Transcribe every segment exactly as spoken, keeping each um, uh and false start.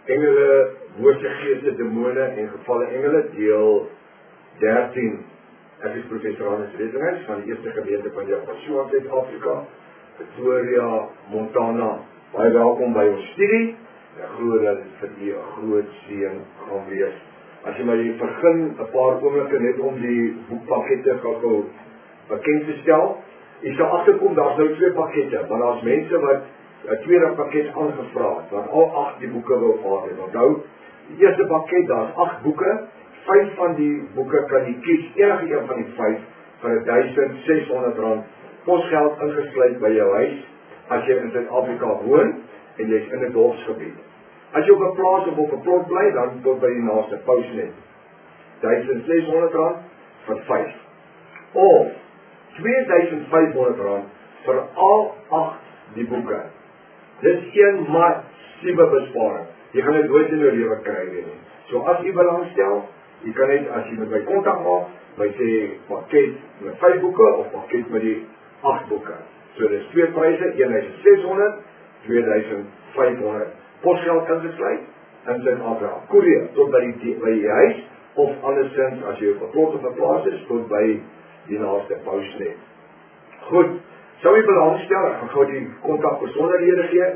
engele, bose geeste, demone en gevalle engele, deel dertien. Ek is professor Hannes Redinghuis van die eerste gemeente van Joshua in Suid-Afrika, Pretoria, Montana. Baie welkom by ons studie. Ek glo dat dit vir u 'n groot seën gaan wees. As jy maar jy begin 'n paar oomblikke net om die boekpakkette gou bekend te stel. Jy sal agterkom, daar's nou twee pakkette, maar daar's mense wat 'n tweede pakket aangevra het, wat al agt die boeke wil gehad het. Onthou, die eerste pakket, daar's agt boeke, vyf van die boeke kan jy kies, enige een van die vyf, vir duisend ses honderd rand posgeld ingesluit by jou huis, as jy in Suid-Afrika woon, en jy is in 'n dorpsgebied. As jy op 'n plaas of op 'n plot bly, dan tot by die naaste Pousnet. duisend ses honderd rand vir vyf. Of twee duisend vyf honderd rand vir al agt die boeke. Dit is een massiewe besparing. Jy gaan dit nooit in jou lewe kry weer nie. So as jy belangstel, jy kan net as jy met my kontak maak, my sê pakket met vyf boeke of pakket met die agt boeke. So dis twee pryse, een duisend ses honderd, twee duisend vyf honderd. Posgeld ingesluit in Suid-Afrika. Koerier tot by die by die huis of andersins as jy op 'n plot of 'n plaas is tot by die naaste Pousnet. Goed, sou jy belangstel, ek gaan gou die kontak besonderhede gee.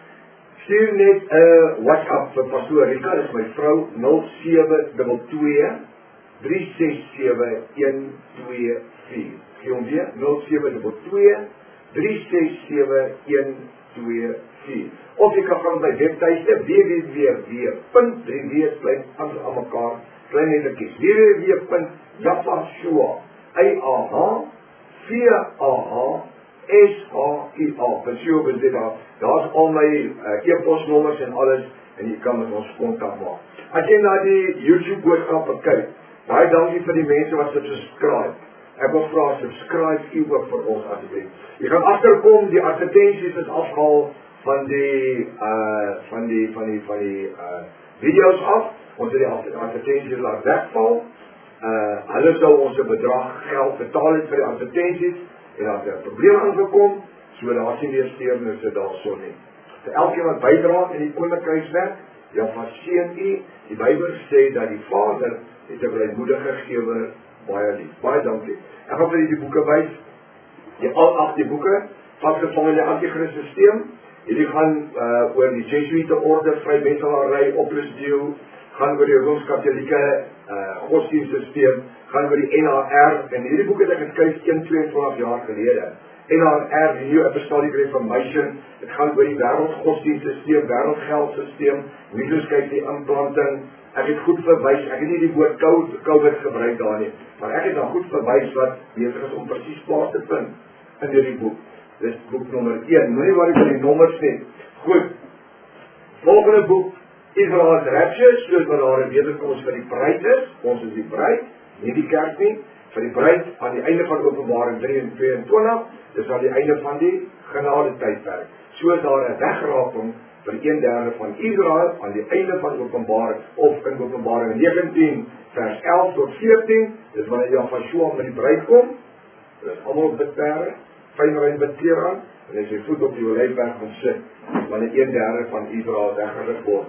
Stuur net 'n uh, WhatsApp vir Pastoor Rika, dis my vrou, nul sewe twee twee drie ses sewe een twee vier. Gee hom weer, nul sewe twee twee drie ses sewe een twee vier. Of jy kan gaan by webtuiste w w w punt drie w klein aan mekaar, klein lettertjies, w w w punt Joshua, I A H V A H S H I A, Joshua, daar's al my uh, e-posnommers en alles, en jy kan met ons kontak maak. As jy na die YouTube boodskappe kyk, baie dankie vir die mense wat subscribe. Ek wil vra, subscribe u ook vir ons asseblief. Jy gaan agterkom, die advertensies is afgehaal van die uh van die van die van die uh video's af. Ons het die advertensies laat wegval. Uh hulle sou ons 'n bedrag geld betaal het vir die advertensies en dan het 'n probleem aangekom, so daar is nie weer steurnisse daarso nie. Vir elkeen wat bydra in die koninkrykswerk, ja, verseën u, die Bybel sê dat die Vader is 'n blydmoedige gewer, baie lief. Baie dankie. Ek gaan vir die boeke wys. Die al agt die boeke, vasgevang in die anti-Christus-sisteem. Hierdie gaan uh, oor die Jesuïte orde, vrymetselary, oplosdeel, gaan oor die Rooms-Katolieke uh, godsdienstsysteem, gaan oor die N H R, en hierdie boek het ek geskryf een tweeëntwintig jaar gelede. N H R, die New Apostolic Reformation, het gaan oor die wêreldgodsdienstsysteem, wêreldgeldsysteem, miskien die implanting. Ek het goed verwys, ek het nie die woord COVID gebruik daar nie, maar ek het dan goed verwys wat besig is om presies plaas te vind in hierdie boek. Dis boek nommer een, moenie waar ek vir die nommers nie. Goed, volgende boek, Israel's Rapture, soos wat daar 'n wederkoms vir die bruid is, ons is die bruid, nie die kerk nie, vir die bruid aan die einde van Openbaring drie en tweeëntwintig, dis aan die einde van die genade tydperk. So is daar 'n wegraping vir een derde van Israel aan die einde van Openbaring, of in Openbaring negentien vers elf tot veertien, dis wanneer Joshua met die bruid kom, dis almal op bidperde, fynrein bidklere aan, en hy sy voet op die Olyfberg gaan sit, wanneer een derde van Israel weggerig word.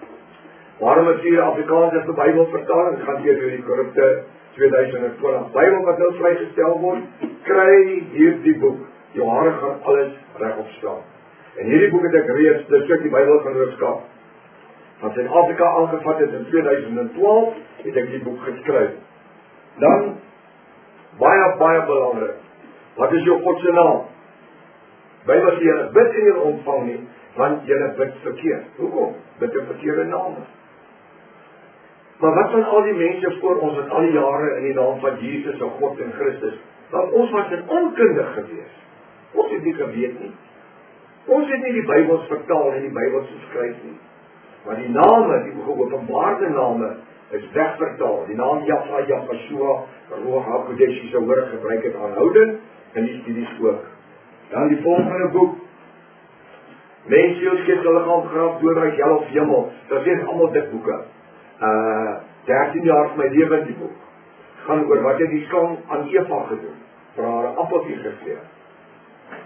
Waarom is hier Afrikaans as die Bybel vertaling, gaan hier door die korrupte tweeduisend twintig Bybel wat nou vrygestel word, kry hierdie boek, jou hare gaan alles regop staan. En hierdie boek het ek reeds, dit is ook die Bybelgenootskap van Suid-Afrika aangevat het in tweeduisend twaalf, het ek die boek geskryf. Dan, baie, baie belangrik, wat is jou God se naam? Bybel sê jy bid en jy ontvang nie, want jy bid verkeerd. Hoekom? Bid 'n verkeerde naam. Maar wat van al die mense voor ons wat al die jare in die naam van Jesus en God en Christus, want ons was in onkundig gewees. Ons het nie geweet nie. Ons het nie die Bybels vertaal en die Bybels geskryf nie. Maar die name, die geopenbaarde name, is wegvertaal. Die naam Jahwe, Joshua, Ruach HaKodesh sou hoor gebruik het aanhoudend in die studies ook. Dan die volgende boek, Mens, Siel, Gees, Liggaam, Graf, Doodryk, Hel of Hemel. Dat is allemaal dit boeke. Uh, dertien jaar van my lewe in die boek. Gaan oor wat het die slang aan Eva gedoen. Vir haar 'n appeltjie gegee.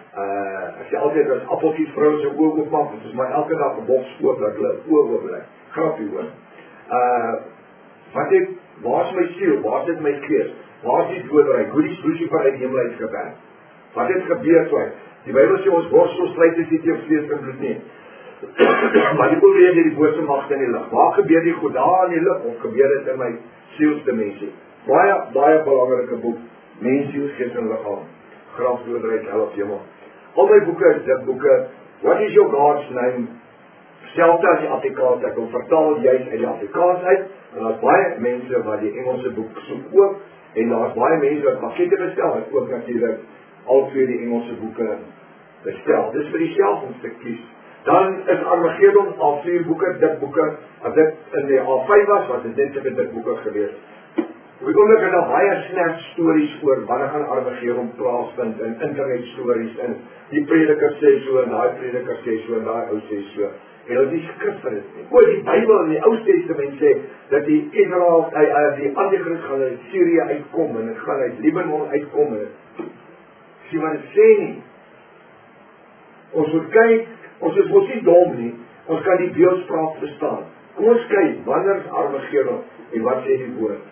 Uh, ek sê altyd as appeltjies vrou se oë oopmaak, dit is maar elke dag 'n boks oop dat hulle oë oop bly. grappie hoor. Uh, wat het, waar is my siel, waar is my gees, waar is die doodryk, hoe die Lucifer uit die hemel uitgewerk? Wat het gebeur toe? Die Bybel sê ons worstel stryd is nie teen vlees en bloed nie. Maar die probleem is die bose magte in die lig. Waar gebeur die goed daar in die lig, of gebeur dit in my sielsdimensie? Baie, baie belangrike boek, Mens, Siel, Gees en Liggaam. Graf, doodryk, hel of hemel. Al my boeke is dit boeke, What is your God's name? Selfs as die Afrikaans, ek wil vertaal juist uit die Afrikaans uit, en daar is baie mense wat die Engelse boek soek ook, en daar is baie mense wat pakkette bestel, het ook natuurlijk al twee die Engelse boeke bestel. Dis vir die self om te kies. Dan is Armageddon al vier boeke, dik boeke, as dit in die A vyf was, was dit net vir dik boeke geweest. Op die oomblik het daar baie snert stories oor, wanneer gaan Armageddon plaasvind, in internet stories, en die prediker sê so, en die prediker sê so, en die ou sê so, en dat die skrif vir dit nie. Oor die Bybel in die Ou Testament sê, dat die Israel, die Antichrist gaan uit Syrië uitkom, en het gaan uit Libanon uitkom, en sê wat het sê nie. Ons moet kyk, ons is ons nie dom nie, ons kan die beeldspraak verstaan. Kom ons kyk, wanneer is Armageddon, en wat sê die woord?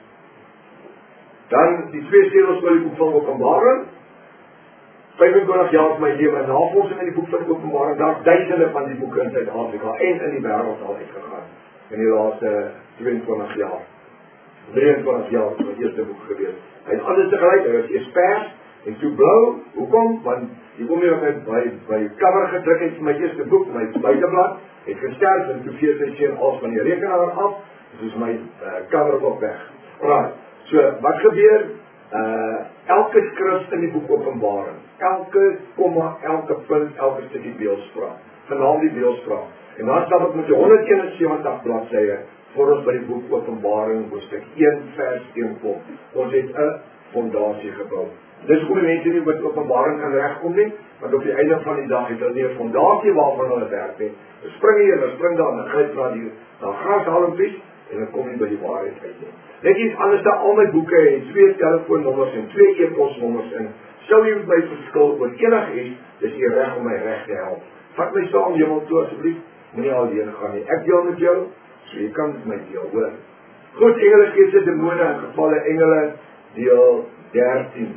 Dan die twee seels van die boek van Openbaring, vyfentwintig jaar van my lewe, en navorsing in die boek van Openbaring, daar is duisende van die boeke in Suid-Afrika, en in die wêreld al uitgegaan, in die laaste tweeëntwintig jaar. drieëntwintig jaar is my eerste boek geweest. Hy het alles tegelijk, hy was eers pers, en toe blauw, hoekom? Want die kom hier met by, by cover gedruk het vir my eerste boek, my buitenblad, het gesterf, en toe veer sy sien als van die rekenaar af, dus my uh, cover ook weg. Alright, so wat gebeur? Uh, elke skrif in die boek Openbaring, elke komma, elke punt, elke stukkie beeldspraak, genaamd die beeldspraak. En dan stap ek met die honderdeenensewentig bladsye, voor ons by die boek Openbaring, hoofstuk een vers een kom. Ons het 'n fondasie gebou. Dis hoe die mense nie met Openbaring kan regkom nie, want op die einde van die dag het hulle nie 'n fondasie waarvan hulle werk nie. Hulle spring hier, hulle spring daar, en dan gryp hulle die dan grashalmpies, en dan kom jy by die waarheid uit nie. Net iets anders, daar al my boeke en twee telefoonnommers en twee e-posnommers in. Sou jy met my verskil oor enig iets, dis jy reg om my reg te help. Vat my saam hemel toe asseblief, moenie alleen gaan nie. Ek deel met jou, so jy kan met my deel, hoor. Goed, engele, geeste, demone en gevalle engele, deel dertien.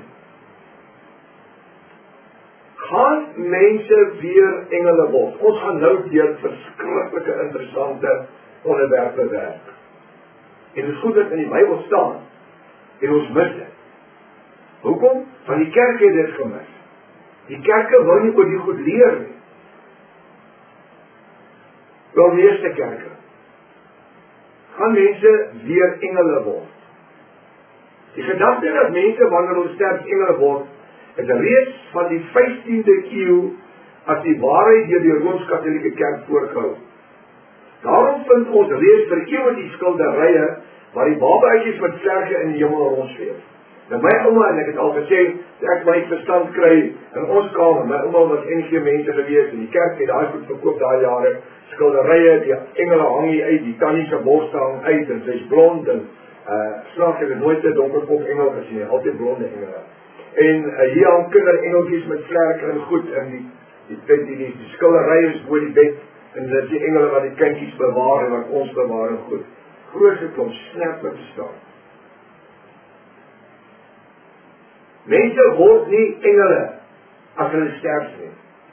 Gaan mense weer engele word? Ons gaan nou deur verskriklike interessante onderwerpe werk. En dit is goed dat in die Bybel staan, en ons mis dit. Hoekom? Want die kerk het dit gemis. Die kerke wil nie oor die goed leer nie. Wel meeste kerke. Gaan mense weer engele word? Die gedagte dat mense wanneer hulle sterf engele word, is reeds van die vyftiende eeu as die waarheid deur die Rooms-Katolieke Kerk voorgehou. Daarom vind ons reeds vir eeuwe die skilderye waar die babaatjies met vlerke in die hemel rondsweef. Nou my ouma, en ek het al gesê, ek my verstand kry in ons kamer, my ouma was N G mense gewees, en die kerk het daai goed verkoop daai jare, skilderye, die engele hang hier uit, die tannie se borste hang uit, en sy's blond, en uh, snaaks ek het nooit 'n donkerkop engel gesien, nie, altyd blonde engele. En uh, hier hang kinderengeltjies met vlerke en goed, en die, die, die, die, die, die skilderye is bo die bed, en dit is die engele wat die kindjies bewaar, en wat ons bewaar en goed. Grootse klomp snap met staan. Mense word nie engele as hulle sterf nie.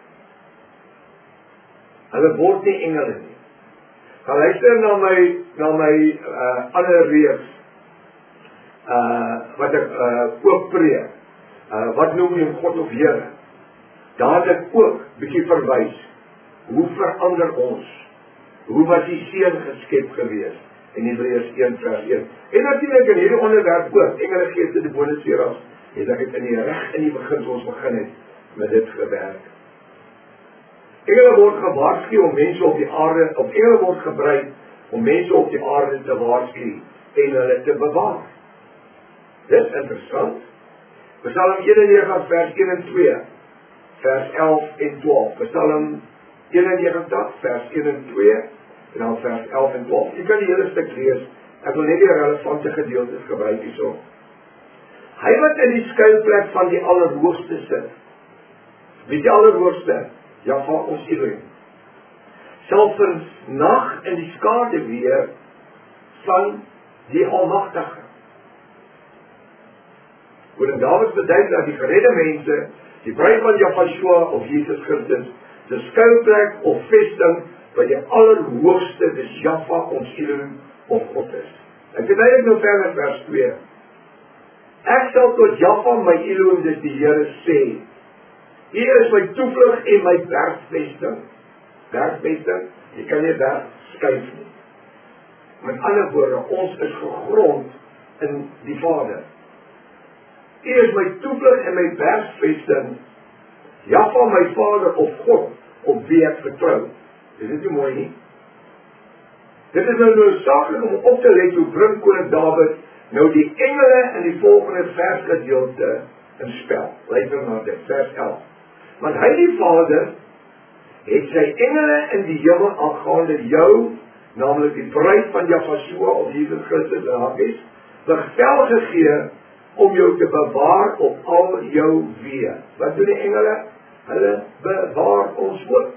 Hulle word nie engele nie. Gaan luister na my na my uh, ander reeks uh, wat ek uh, ook preek. Uh, wat noem jy God of Here? Daar het ek ook bietjie verwys. Hoe verander ons? Hoe was die seun geskep gewees? In Hebreërs een vers een. En natuurlik in hierdie onderwerp ook, engele, geeste, demone, serafs, het ek het in die reg in die begin ons begin het met dit gewerk. Engele word gewaarsku om mense op die aarde, of engele word gebruik om mense op die aarde te waarsku en hulle te bewaar. Dit is interessant. Psalm eenennegentig vers een en twee, vers elf en twaalf. Psalm eenennegentig vers een en twee, en dan vers elf en twaalf. Jy kan die hele stuk lees. Ek wil net die relevante gedeeltes gebruik hierso. Hy wat in die skuilplek van die Allerhoogste sit. Wie die Allerhoogste? Jahwe ons Elohim. sal vernag in die skaduwee van die Almagtige. Koning Dawid beduid dat die geredde mense, die bruid van Jahshua of Jesus Christus, die skuilplek of vesting by die allerhoogste, dis Jahwe ons Elohim of God is. Ek het eintlik nou verder in vers twee. Ek sal tot Jahwe my Elohim, dis die Here sê, U is my toevlug en my bergvesting. Bergvesting, jy kan nie berg skuif nie. Met ander woorde, ons is gegrond in die Vader. U is my toevlug en my bergvesting, Jahwe my Vader of God, op wie ek vertrou. Is dit nie mooi nie? Dit is nou noodsaaklik om op te let hoe bring koning Dawid nou die engele in die volgende versgedeelte in spel. Luister na dit, vers elf. Want hy die Vader het sy engele in die hemel aangaande jou, naamlik die bruid van Jahshua of Jesus Christus en Hakies, bevel gegee om jou te bewaar op al jou weë. Wat doen die engele? Hulle bewaar ons ook.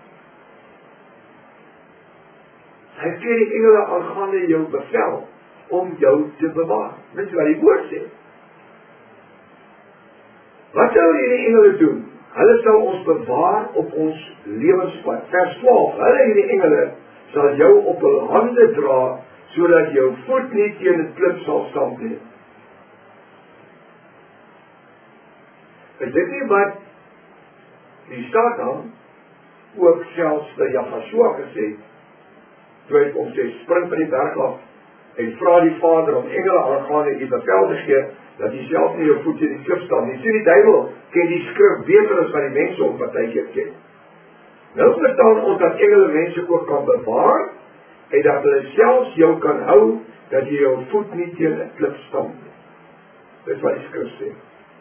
Hy gee die engele aangaande jou bevel om jou te bewaar. Dit is wat die woord sê. Wat sal hierdie engele doen? Hulle sal ons bewaar op ons lewenspad. Vers twaalf, hulle hierdie engele sal jou op hul hande dra, sodat jou voet nie teen 'n klip sal stamp nie. Is dit nie wat die Satan ook selfs vir Jahshua gesê, toe hy om sê, spring van die berg af, en vra die Vader om engele aangaande die bevel te gee, dat hy self nie jou voet in die klip staan nie. Sien die duiwel ken die skrif beter as wat die mense om partykeer ken. Nou verstaan ons dat engele mense ook kan bewaar, en dat hulle selfs jou kan hou, dat jy jou voet nie teen 'n klip stamp nie. Dit is wat die skrif sê.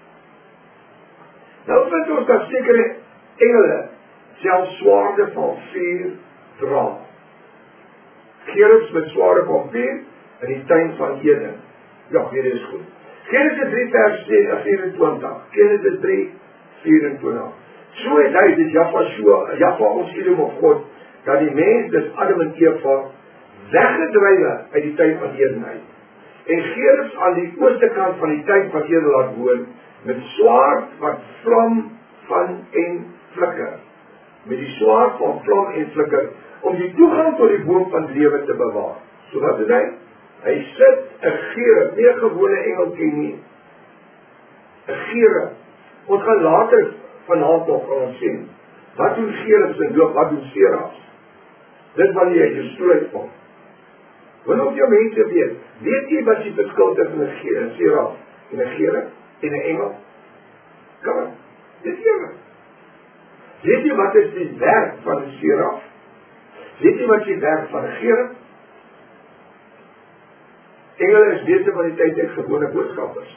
Nou vind ons dat sekere engele selfs swaarde van vuur dra. Gerubs met swaarde van vuur in die tuin van Eden. Ja, hier is goed. Genesis drie vers vyf-en-twintig. Genesis drie, vyf-en-twintig. So het hy, dit Jahshua, Jahwe ons Elohim of God, dat die mens, dis Adam en Eva, weggedrywe uit die tuin van Eden uit. En gerubs aan die ooste kant van die tuin van Eden laat woon, met swaard wat vlam van en flikker. Met die swaard van vlam en flikker, om die toegang tot die boom van lewe te bewaar. So wat is hy? Hy sit 'n gerub, nie 'n gewone engeltjie nie. 'n Gerub. Ons gaan later vanaand nog gaan sien. Wat doen gerubs en wat doen serafs? Dit wanneer jy jou stoel kom. Wil ook jou mense weet, weet jy wat die verskil tussen 'n seraf en 'n gerub en 'n engel? Kom aan, dit is jy. Weet jy wat is die werk van 'n seraf? Weet jy wat die werk van 'n gerub? Engele is meeste van die tyd ek gewone boodskappers.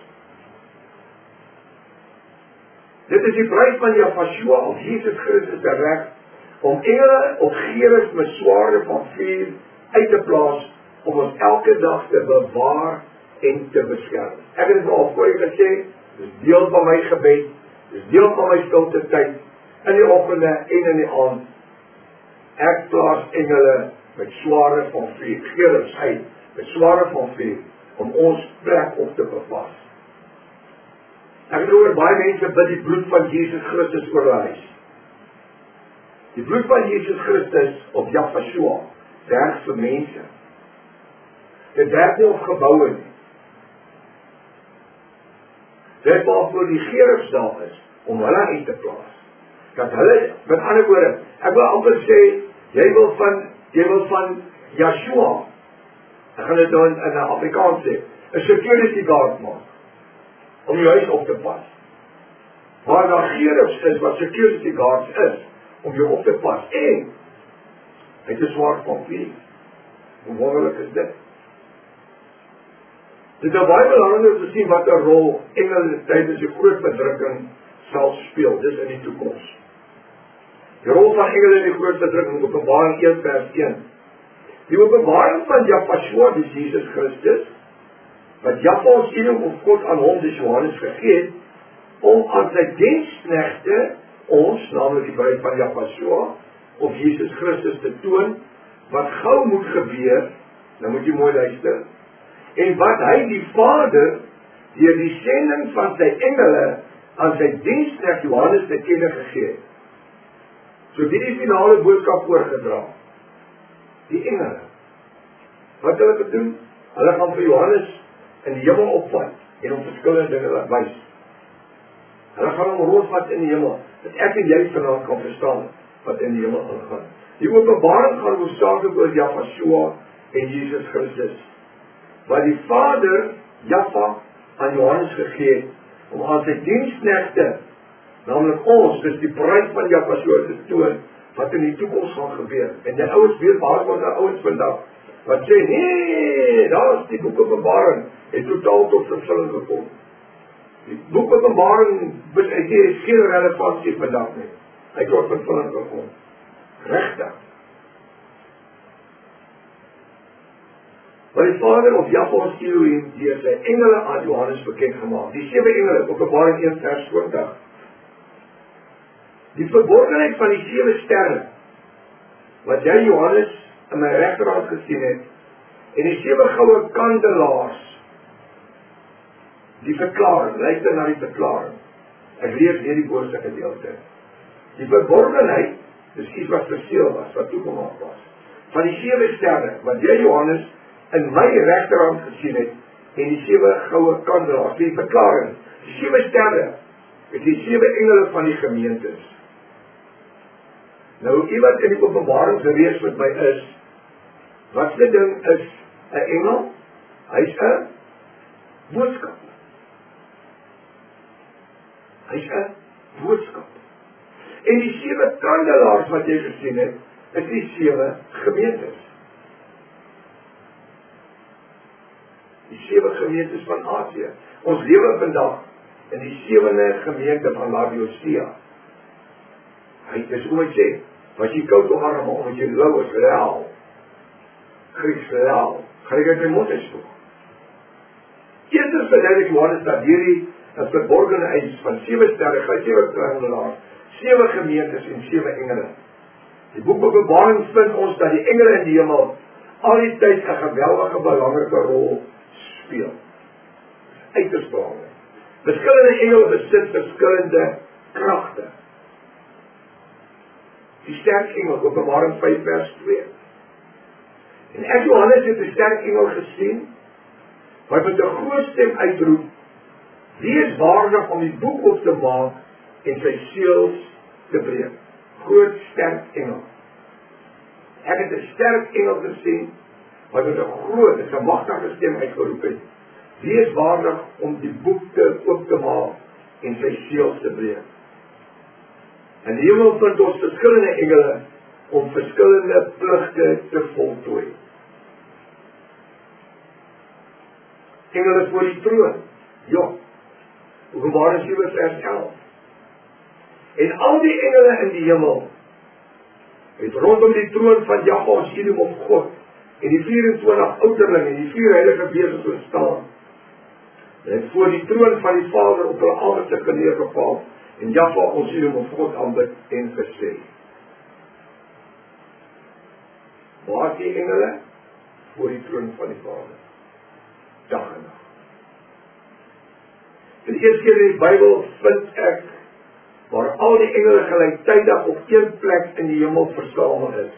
Dit is die bruid van Jahshua of Jesus Christus se werk om engele of gerubs met swaarde van vuur uit te plaas om ons elke dag te bewaar en te beskerm. Ek het al voor u gesê, dis deel van my gebed, dis deel van my stilte tyd, in die oggende en in die aand. Ek plaas engele met swaarde van vuur, gerubs uit, met swaarde van vuur, om ons plek op te bepas. Ek het oor baie mense bid die bloed van Jesus Christus oor hulle huis. Die bloed van Jesus Christus op Jahshua werk vir mense. Dit werk nie op gebouwe nie. Dit waarvoor die gerubs daar is, om hulle uit te plaas. Dat hulle, met ander woorde, ek wil amper sê, jy wil van, jy wil van Yahshua, ek gaan dit nou in, in Afrikaans sê, 'n security guard maak, om jou huis op te pas. Waar daar gerubs is, wat security guards is, om jou op te pas, en, het is zwaar van vuur. Hoe wonderlik is dit? Dit is baie belangrik om te sien wat 'n rol engele tydens die groot verdrukking sal speel, dis in die toekoms. Die rol van engele in die groot verdrukking, Openbaring een vers een. Die openbaring van Jahshua, die Jesus Christus, wat Jahwe ons Elohim of God aan hom, die Johannes, gegee het, om aan sy diensknegte, ons, namelijk die bruid van Jahshua, of Jesus Christus te toon, wat gou moet gebeur, nou moet jy mooi luister, en wat hy die Vader, deur die sending van sy engele, aan sy diensknegt Johannes te kenne gegee. So wie die finale boodskap oorgedra? Die engele. Wat hulle gedoen? Hulle gaan vir Johannes in die hemel opvat, en om verskillende dinge laat wys. Hulle gaan hom rondvat in die hemel, dat ek en jy vanaand kan verstaan, wat in die hemel aangaan. Die openbaring gaan hoofsaaklik oor Jahshua en Jesus Christus, wat die Vader, Jahwe, aan Johannes gegee het, om aan sy diensknegte, naamlik ons, dis die bruid van Jahshua te toon, wat in die toekoms gaan gebeur. En die ouens weet, waar was die ouens vandag, wat sê, nee, daar is die boek Openbaring, het totaal tot vervulling gekom. Die boek Openbaring, het hier geen relevantie vandag nie, hy het tot vervulling gekom. Regtig. Maar die Vader of Jahwe Elohim, die het sy engele aan Johannes bekend gemaakt. Die sewe engele, Openbaring een vers twintig. Die verborgenheid van die sewe sterre, wat jy Johannes in my regterhand gesien het, en die sewe goue kandelaars, die verklaring, luister na die verklaring. Ek lees hier die boorste gedeelte. Die verborgenheid, dis iets wat verseel was, wat toegemaak was, van die sewe sterre, wat jy Johannes in my regterhand gesien het, en die sewe goue kandelaars, die verklaring, die sewe sterre, is die sewe engele van die gemeentes. Nou, iemand in die openbaringsreeks met my is, wat die ding is, 'n engel, hy is 'n boodskap. Hy is 'n boodskap. En die sewe kandelaars wat jy gesien het, is die sewe gemeentes. Die sewe gemeentes van Asië. Ons lewe vandag in die sewende gemeente van Laodicea. Hy is hoe hy sê, was jy koud of warm, omdat jy lauw is, real. Grieks real. Gaan ek uit my mond is toe. Eerstens verduidelik Johannes dat hierdie een verborgene eis van sewe sterre, sewe kandelaars, sewe gemeentes en sewe engele. Die boek Openbaring vind ons dat die engele in die hemel al die tyd 'n geweldige belangrike rol speel. Uiters belangrijk. Verskillende engele besit verskillende kragte. Die sterk engel, Openbaring vyf vers twee. En ek Johannes het die sterk engel gesien, wat met 'n groot stem uitroep, wie is waardig om die boek op te maak en sy seels te breek? Groot sterk engel. Ek het 'n sterk engel gesien, wat met 'n groot, en 'n magtige stem uitgeroep het, wie is waardig om die boek te oop te maak en sy seels te breek? En die hemel vind ons verskillende engele om verskillende pligte te voltooi. Engele voor die troon, ja, Openbaring sewe vers elf. En al die engele in die hemel het rondom die troon van Jahwe Elohim of God en die vyf-en-twintig ouderlinge en die vier heilige wesens gestaan. En het voor die troon van die Vader op hulle aangesig neergeval en Jahwe Elohim of God aanbid en gesê. Waar is die engele? Voor die troon van die Vader. Dag en nacht. En die eerste keer in die Bybel vind ek waar al die engele gelyktydig op een plek in die hemel versamel is.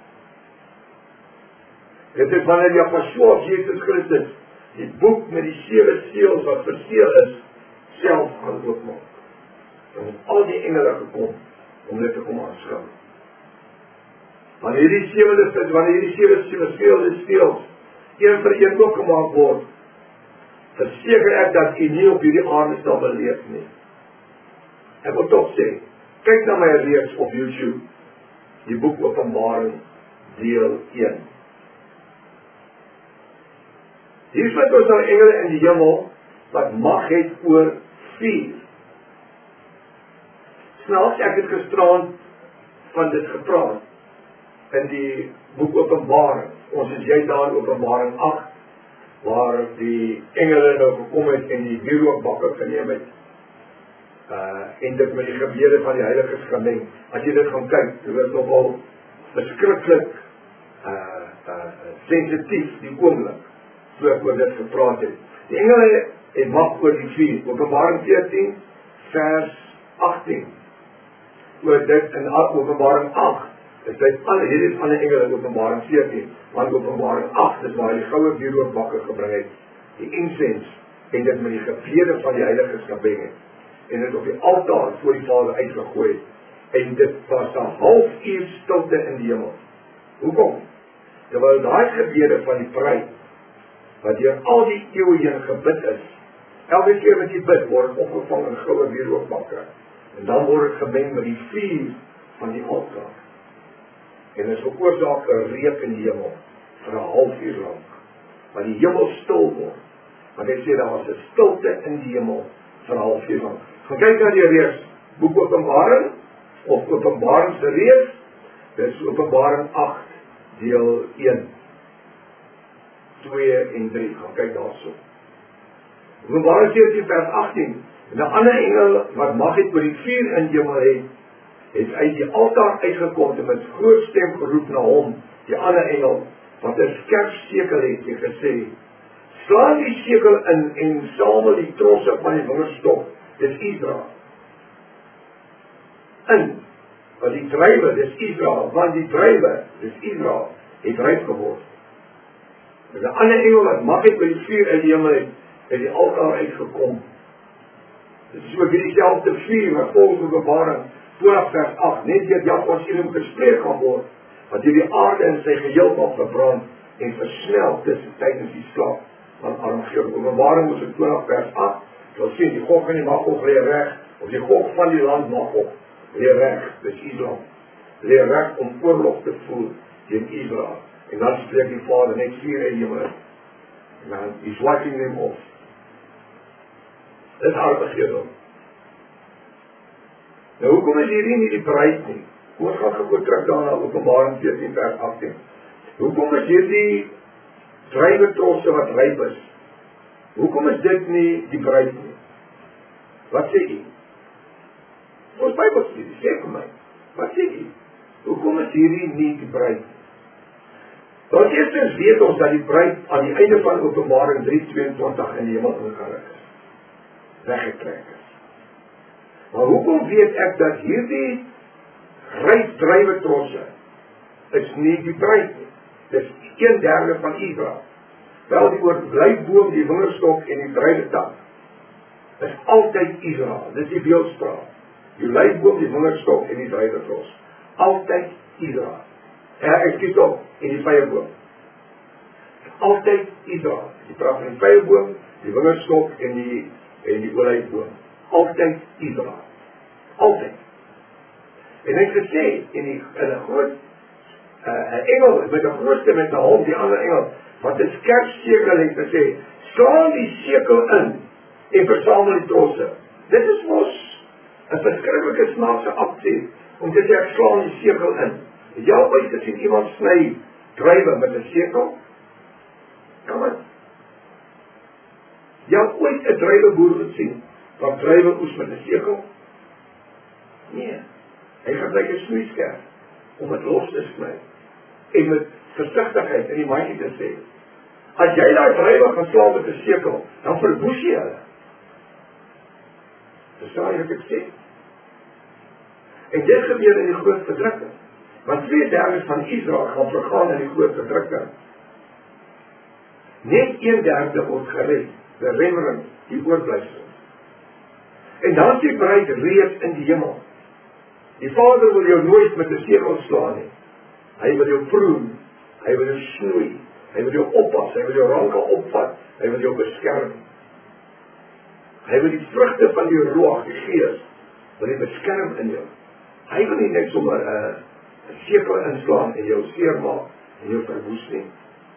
Dit is wanneer Jahshua of Jesus Christus die boek met die sewe seels wat verseel is, self gaan oopmaak. Dan het al die engele gekom om dit te kom aanskou. Wanneer hierdie sewe wanneer hierdie sewe sewe seels seels een vir een oopgemaak word, verseker ek dat u nie op hierdie aarde sal beleef nie. Ek wil toch sê, kyk na my reeks op YouTube, die boek Openbaring, deel een. Hier vind ons nou engele in die hemel, wat mag het oor vuur. Snaaks, ek het gisteraan van dit gepraat, in die boek Openbaring. Ons is jy daar in Openbaring agt, waar die engele nou gekom het en die wierookbakke geneem het. Uh, en dit met die gebede van die heiliges gemeng. As jy dit gaan kyk, dit is nogal beskrikkelijk uh, uh, sensitief, die oomblik, so ek oor dit gepraat het. Die engele het mag oor die vuur, Openbaring veertien, vers agttien. Oor dit in Openbaring agt, is dit alle, hier is alle engele in Openbaring veertien, want Openbaring agt is waar die goue wierookbakke gebring het, die incense, en dit met die gebede van die heiliges gebring het, en dit op die altaar voor die Vader uitgegooi het, en dit was 'n halfuur stilte in die hemel. Hoekom? Terwyl daai gebede van die prys, wat deur al die eeue heen gebid is, elke keer wat jy bid, word opgevang in goue wierookbakke, en dan word dit gemeng met die vuur van die altaar. En dit veroorsaak 'n reuk in die hemel vir 'n halfuur lank, want die hemel stil word. Want hy sê daar was 'n stilte in die hemel vir 'n halfuur lank. Gaan kyk na die reeks, boek Openbaring of Openbaring se reeks, dit is Openbaring agt deel een, twee en drie. Gaan kyk daarso. Openbaring veertien vers agttien. En 'n ander engel wat mag het oor die vuur in die hemel het, het uit die altaar uitgekom en met groot stem geroep na hom, die ander engel, wat 'n skerp sekel het, en gesê: slaan die sekel in en samel die trosse van die wingerdstok, dis Israel. In, want die drywe, dis Israel, want die drywe, dis Israel, het ryp geword. En 'n ander engel wat mag het by die vuur uit die hemel het, het die altaar uitgekom. Dit is ook dieselfde vuur wat volgens Openbaring twaalf vers agt, net deur Jahwe Elohim gespreek gaan word, wat deur die aarde in sy geheel kan verbrand en versnel tussen tydens die slag van Armageddon. Openbaring is in twaalf vers agt, sal sien die Gog en die Magog lê reg, of die Gog van die land Magog lê reg, dis Islam, lê reg om oorlog te voer teen Israel. En dan spreek die Vader net vuur in die hemel. En dan is wiping them off. Dis Armageddon. Nou, hoekom is hierdie nie die bruid nie? Kom ons gaan gou terug daarna Openbaring veertien vers agttien. Hoekom is hierdie druiwetrosse wat ryp is? Hoekom is dit nie die bruid nie? Wat sê jy? Ons Bybelstudie, sê vir my. Wat sê jy? Hoekom is hierdie nie die bruid nie? Want eerstens weet ons dat die bruid aan die einde van Openbaring drie tweeëntwintig in die hemel ingerig is. Weggetrek is. Maar hoekom weet ek dat hierdie ryp druiwetrosse is nie die bruid nie? Dis een derde van Israel. Wel die oorblywboom, die wingerdstok en die druiwetak is altyd Israel. Dis die beeldspraak. Die oorblywboom, die wingerdstok en die druiwetros. Altyd Israel. Ja, ek skiet op en die vyeboom. Altyd Israel. Die praat van die vyeboom, die wingerdstok en die en die olyfboom. Altyd Israel. Altyd. En hy het gesê in die in 'n groot uh, 'n engel met 'n grootste met 'n hond, die ander engel wat 'n skerp sekel het gesê: slaan die sekel in en versamel die trosse. Dit is mos 'n verskriklike snaakse aksie om te sê ek slaan die sekel in. Het jy al ooit gesien iemand sny druiwe met 'n sekel? Kan dit? Jy het ooit 'n druiweboer gesien wat druiwe oes met 'n sekel? Nee. Hy gebruik 'n snoeiskerf om dit los te sny en met versigtigheid in die mandjie te sê: as jy daai druiwe gaan slaan met 'n sekel, dan verwoes jy hulle. Dis wat ek sê. En dit gebeur in die groot verdrukking. Want twee derde van Israel gaan vergaan in die groot verdrukking. Net een derde word gered, die remnant, die oorblyfsel. En dan sê bruid reeds in die hemel. Die Vader wil jou nooit met 'n sekel slaan nie. Hy wil jou proem, hy wil jou snoei, hy wil jou oppas, hy wil jou ranke opvat, hy wil jou beskerm. Hy wil die vrugte van die Ruach, die Gees, wil hy beskerm in jou. Hy wil nie net sommer 'n uh, sekel inslaan en jou seermaak en jou verwoes nie.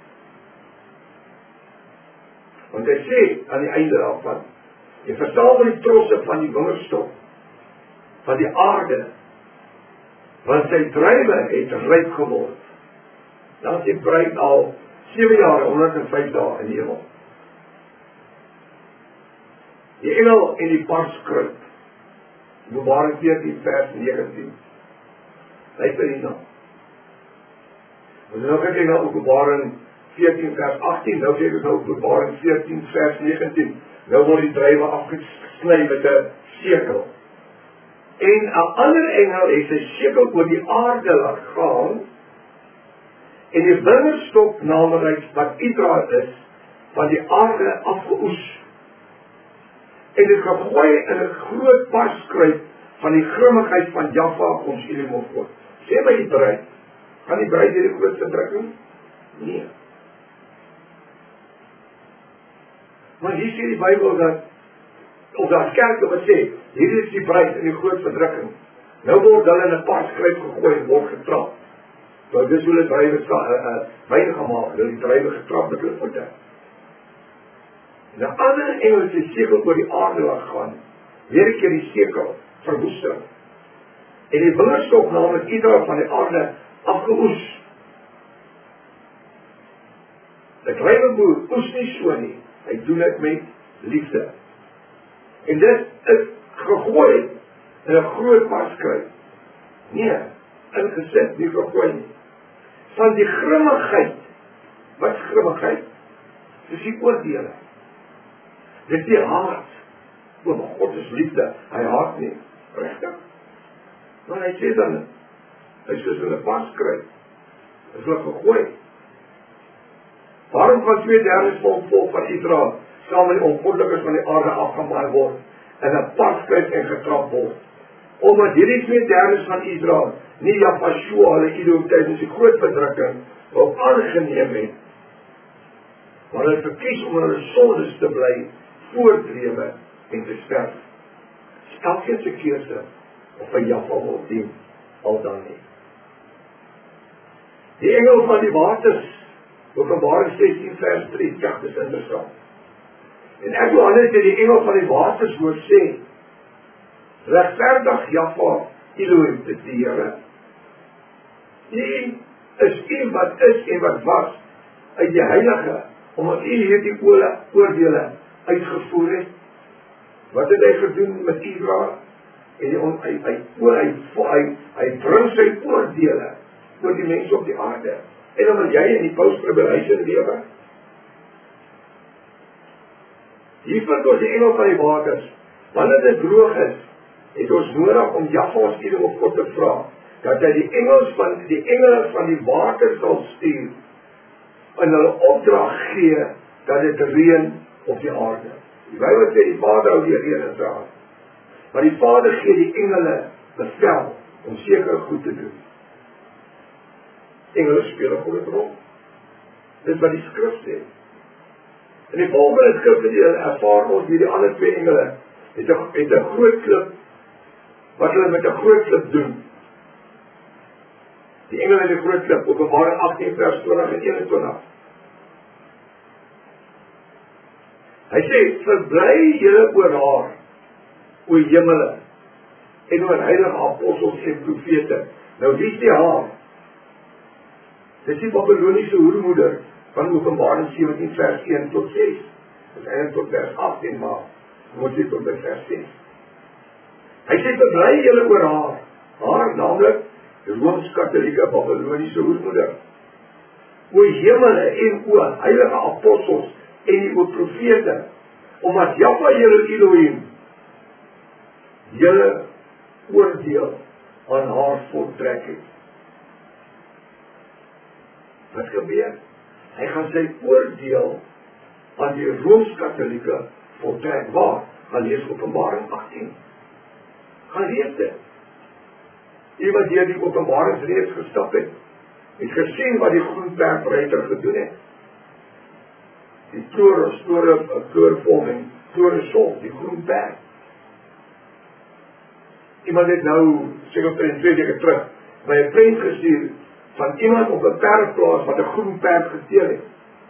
Want hy sê aan die einde daarvan: jy versamel die trosse van die wingerdstok, van die aarde, want sy druiwe het ryp geword. Dan is die bruid al sewe jaar, honderd en vyf dae in die hemel. Die engel en die pars kruip. Openbaring veertien vers negentien. Luister hierna. Ons nou kyk na Openbaring veertien vers agttien, nou kyk ons na Openbaring veertien vers negentien. Nou word die druiwe afgesny met 'n sekel. En 'n ander engel het sy sekel oor die aarde laat gaan, en die wingerstok, naamlik wat Israel is, van die aarde afgeoes. En dit gegooi in 'n groot parskruit van die grimmigheid van Jaffa, ons Elohim of God. Sê my die bruid, gaan die bruid hierdie groot verdrukking? Nee. Maar hier sê die Bybel dat, of daar kerke wat sê, hier is die bruid in die groot verdrukking. Nou word hulle in 'n parskruit gegooi en word getrap. Nou dis hoe hulle druiwe uh, wyn gemaak, hulle die druiwe getrap met hulle voete. En 'n ander engel het sy sekel oor die aarde laat gaan, weer 'n keer die sekel verwoesting. En die wingerstok, naamlik Israel, van die aarde afgeoes. Die druiweboer oes nie so nie, hy doen dit met liefde. En dit is gegooi in 'n groot parskruit. Nee, ingesit, nie gegooi nie. Van die grimmigheid, wat is grimmigheid? Dis die oordeele. Dis die haat. O, maar God is liefde, hy haat nie. Regtig? Maar hy sê dan, hy sê in 'n parskruit, is hulle gegooi. Waarom gaan twee derdes van volk van Israel saam met die ongoddelikes van die aarde afgemaai word en 'n parskruit en getrap word? Omdat hierdie twee derdes van Israel nie Jafashua, hulle Elohim tydens die groot verdrukking op aangeneem het, maar hulle verkies om hulle sondes te bly voortlewe en te sterf. Elkeen se keuse of hy Jaffa wil dien, al dan nie. Die engel van die waters, Openbaring sestien vers drie, ja, dis interessant. En ek wil anders dat die engel van die waters hoor sê, regverdig Jaffa, Elohim, dit die Here. U is u wat is en wat was, uit die heilige, omdat u hierdie oordele uitgevoer het. Wat het hy gedoen met Israel? En hy, hy, hy, hy, hy bring sy oordele oor die mense op die aarde. En dan wil jy in die post-tribulation lewe. Hier vind ons die engel van die waters. Wanneer dit droog is, het ons nodig om Jaffa ons Elohim of God te vra, dat hy die engels van die engele van die water sal stuur, en hulle opdrag gee, dat dit reën op die aarde. Die Bybel sê die Vader hou die reën in sy hand. Maar die Vader gee die engele bevel om sekere goed te doen. Engele speel 'n groot rol. Dis wat die skrif sê. In die volgende skrif het jy ervaar ons hierdie ander twee engele het 'n het 'n groot klip, wat hulle met 'n groot klip doen. Die engele het 'n groot klip, Openbaring agttien vers twintig en eenentwintig. Hy sê, verbly julle oor haar, o hemele, en oor heilige apostels en profete. Nou wie is die haar? Dis die Babyloniese hoermoeder van Openbaring sewentien vers een tot ses. Dis eintlik tot vers agttien, maar moet dit tot vers ses. Hy sê, verbly julle oor haar, haar naamlik die Rooms-Katholieke Babyloniese hoermoeder. O hemele en o heilige apostels en die o profete, omdat Jaffa julle Elohim julle oordeel aan haar voltrek het. Wat gebeur? Hy gaan sy oordeel aan die Rooms-Katholieke voltrek. Waar? Gaan lees Openbaring agttien. Gaan lees dit. Iemand die die openbaringsreeks gestap het, het gesien wat die groenperkryter gedoen het. Die toren, store, torenvorming, torensol, die groenperk. Iemand het nou, seker in twee weke terug, by 'n prent gestuur van iemand op 'n perkplaas wat 'n groenperk gesteel het.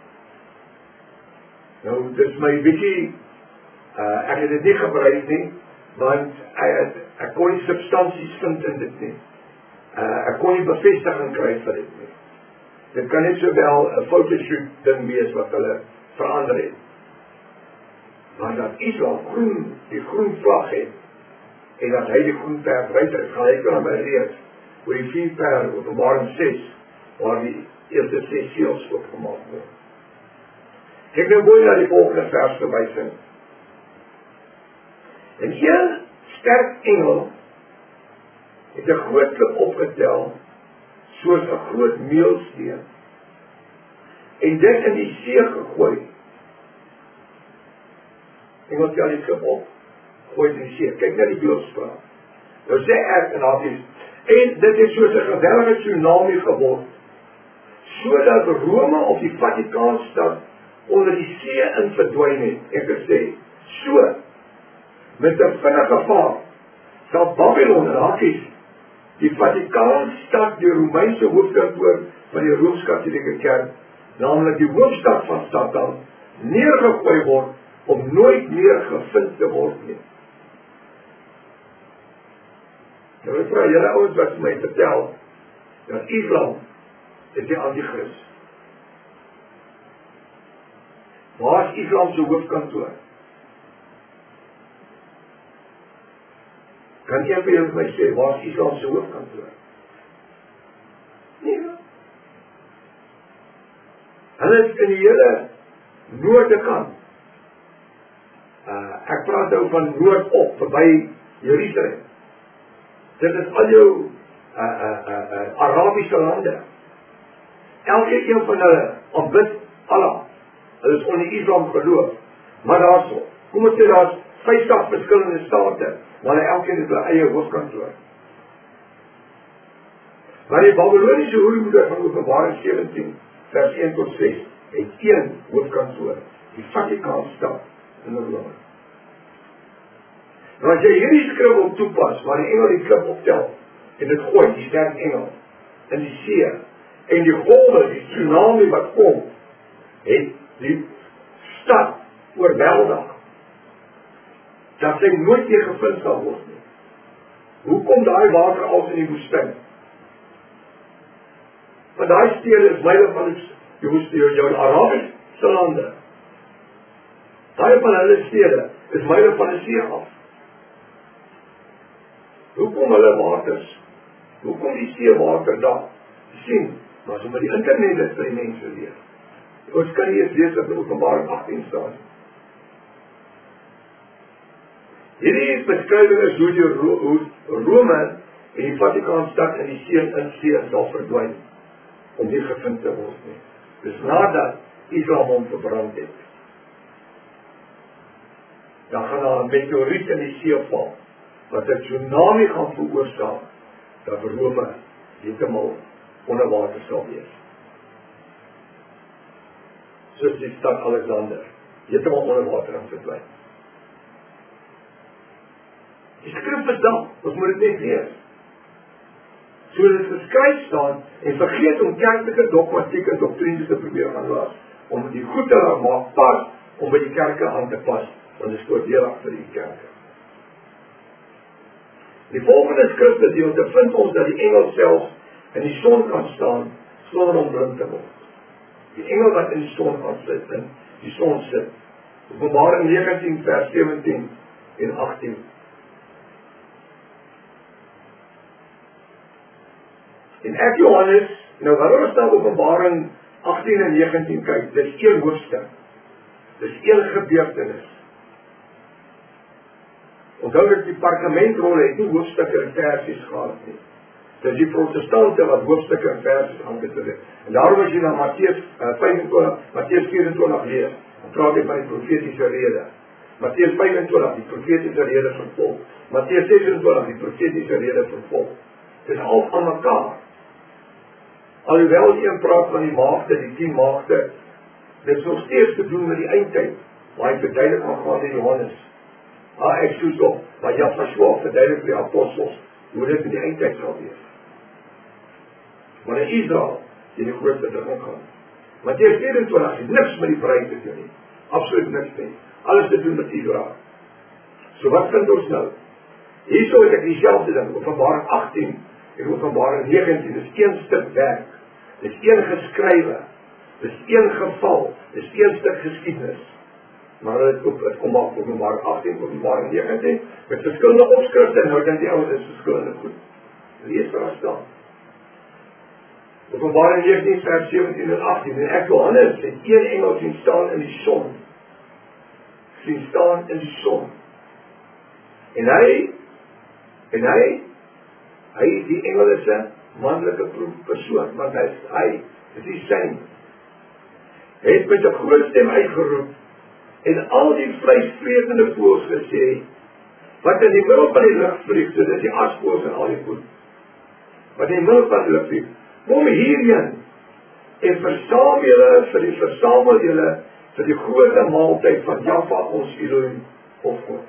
Nou, dis my bietjie, uh, ek het dit nie gebruik nie, want ek, ek kon nie substansies vind in dit nie. Uh, ek kon nie bevestiging kry vir dit nie. Dit kan net sowel 'n fotoshoot ding wees wat hulle verander het. Maar dat Israel groen, die groen vlag het, en as hy die groen perd ryter is, gaan hy kan my lees oor die vier perde, Openbaring ses, waar die eerste ses seels opgemaak word. Kyk nou mooi na die volgende vers verwysing. En een sterk engel het 'n groot klip opgetel, soos 'n groot meelsteen, en dit in die see gegooi. Engel tel die klip op, gooi dit in die see. Kyk na die beeldspraak. Nou sê ek en Hafies, en dit het soos 'n geweldige tsunami geword, sodat Rome of die Vatikaanstad onder die see in verdwyn het. Ek het gesê, so, met 'n vinnige vaart, sal Babylon en Hakies, die Vatikaanstad, die Romeinse hoofkantoor van die Rooms-Katolieke Kerk, naamlik die hoofstad van Satan, neergegooi word, om nooit meer gevind te word nie. Nou ek vra julle ouens wat my vertel, dat Islam is die antichrist. Waar is Islam se hoofkantoor? Kan jy vir julle my sê, waar is Islam se hoofkantoor? Nee. Hulle is in die hele noorde kant. Uh, ek praat nou van noord op, verby Jerusalem. Dit is al jou uh, uh, uh, uh, Arabiese lande. Elke een van hulle aanbid Allah. Hulle is onder Islam geloof. Maar daar so, kom ons sê daar is vyftig verskillende state, maar hulle elkeen het hulle eie hoofkantoor. Maar die Babyloniese hoermoeder van Openbaring sewentien, vers een tot ses, het een hoofkantoor, die Vatikaanstad in Rome. Nou as jy hierdie skrif op toepas, waar die engel die klip optel, en dit gooi, die sterk engel, in die see, en die golwe, die tsunami wat kom, het die stad oorweldig, dat sy nooit meer gevind sal word nie. Hoe kom daai water als in die woestyn? Want daai stede is myle van die woestyn, jou Arabiese lande. Daai van hulle stede is myle van die see af. Hoe kom hulle waters? Hoe kom die seewater daar? Sien, maar as om met die internet is vir die mense leer. Ons kan nie eens lees wat in Openbaring agttien staan. Hierdie beskrywing is hoe die Ro Rome en die Vatikaanstad in die see in see sal verdwyn, om nie gevind te word nie. Dis nadat Islam hom verbrand het. Dan gaan daar 'n meteoriet in die see val, wat 'n tsunami gaan veroorsaak, dat Rome heeltemal onder water sal wees. Soos die stad Alexander, heeltemal onder water aan verdwyn. Die skrif is dan, ons moet dit net lees. So dit geskryf staan, en vergeet om kerklike dogmatiek en doktrines te probeer aanlaas, om die goed te laat maak pas, om by die kerke aan te pas, want dit is voordelig vir die kerke. Die volgende skrifgedeelte vind ons dat die engel self in die son kan staan, sonder om blind te word. Die engel wat in die son kan sit, in die son sit. Openbaring negentien vers sewentien en agttien. En ek Johannes, nou wanneer ons na Openbaring agttien en negentien kyk, dit is een hoofstuk. Dit is een gebeurtenis. Onthou dat die parlementrolle het nie hoofstukke en versies gehad nie. Dit is die protestante wat hoofstukke en versies aangesit het. En daarom as jy na Matteus uh, vyfentwintig, Matteus vyfentwintig lees, dan praat hy van die profetiese rede. Matteus vyfentwintig, die profetiese rede vervolg. Matteus sesentwintig, die profetiese rede vervolg. Dit is al aan mekaar. Alhoewel die een praat van die maagde, die tien maagde, dit is nog steeds te doen met die eindtyd, waar hy verduidelik kan gaan in Johannes. Ah, ek soos op, maar Joshua verduidelik die apostels, hoe dit met die eindtyd sal wees. Maar in Israel, die die grootste dinge gaan. Matteus vyfentwintig het niks met die bruid te doen nie. Absoluut niks nie. Alles te doen met Israel. So wat vind ons nou? Hierso het ek dieselfde ding, Openbaring agttien en Openbaring negentien, dis een stuk werk. Dis een geskrywe. Dis een geval. Dis een stuk geskiedenis. maar het, op, het kom maar Openbaring agttien, Openbaring negentien, met verskillende opskrifte, en nou dan die ouens is verskillende goed. Lees waar staan. Openbaring negentien, vers sewentien en agttien, en ek Johannes het een engel sien staan in die son, sien staan in die son, en hy, en hy, hy, die engel is 'n mannelike persoon, want hy, hy is die sein, het met 'n groot stem uitgeroep, en al die vleisvretende voëls gesê, wat in die middel van die lug vlieg, so dis die aasvoëls en al die goed, wat in die middel van die lug vlieg, kom hierheen, en versamel julle vir die versamel julle vir die grote maaltyd van Jahwe ons Elohim of God.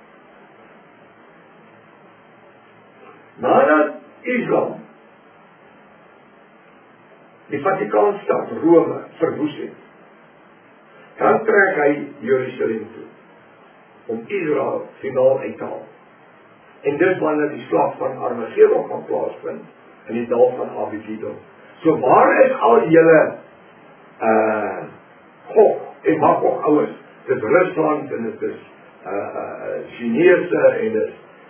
Nadat Islam die Vatikaanstad, Rome, verwoes het, dan trek hy Jerusalem toe, om Israel finaal uit te haal. En dis wanneer die slag van Armageddon gaan plaasvind, in die dal van Armageddon. So waar is al julle uh, Gog en Magog ouers? Dit is Rusland, en dit is uh, uh, Chinese, en dit is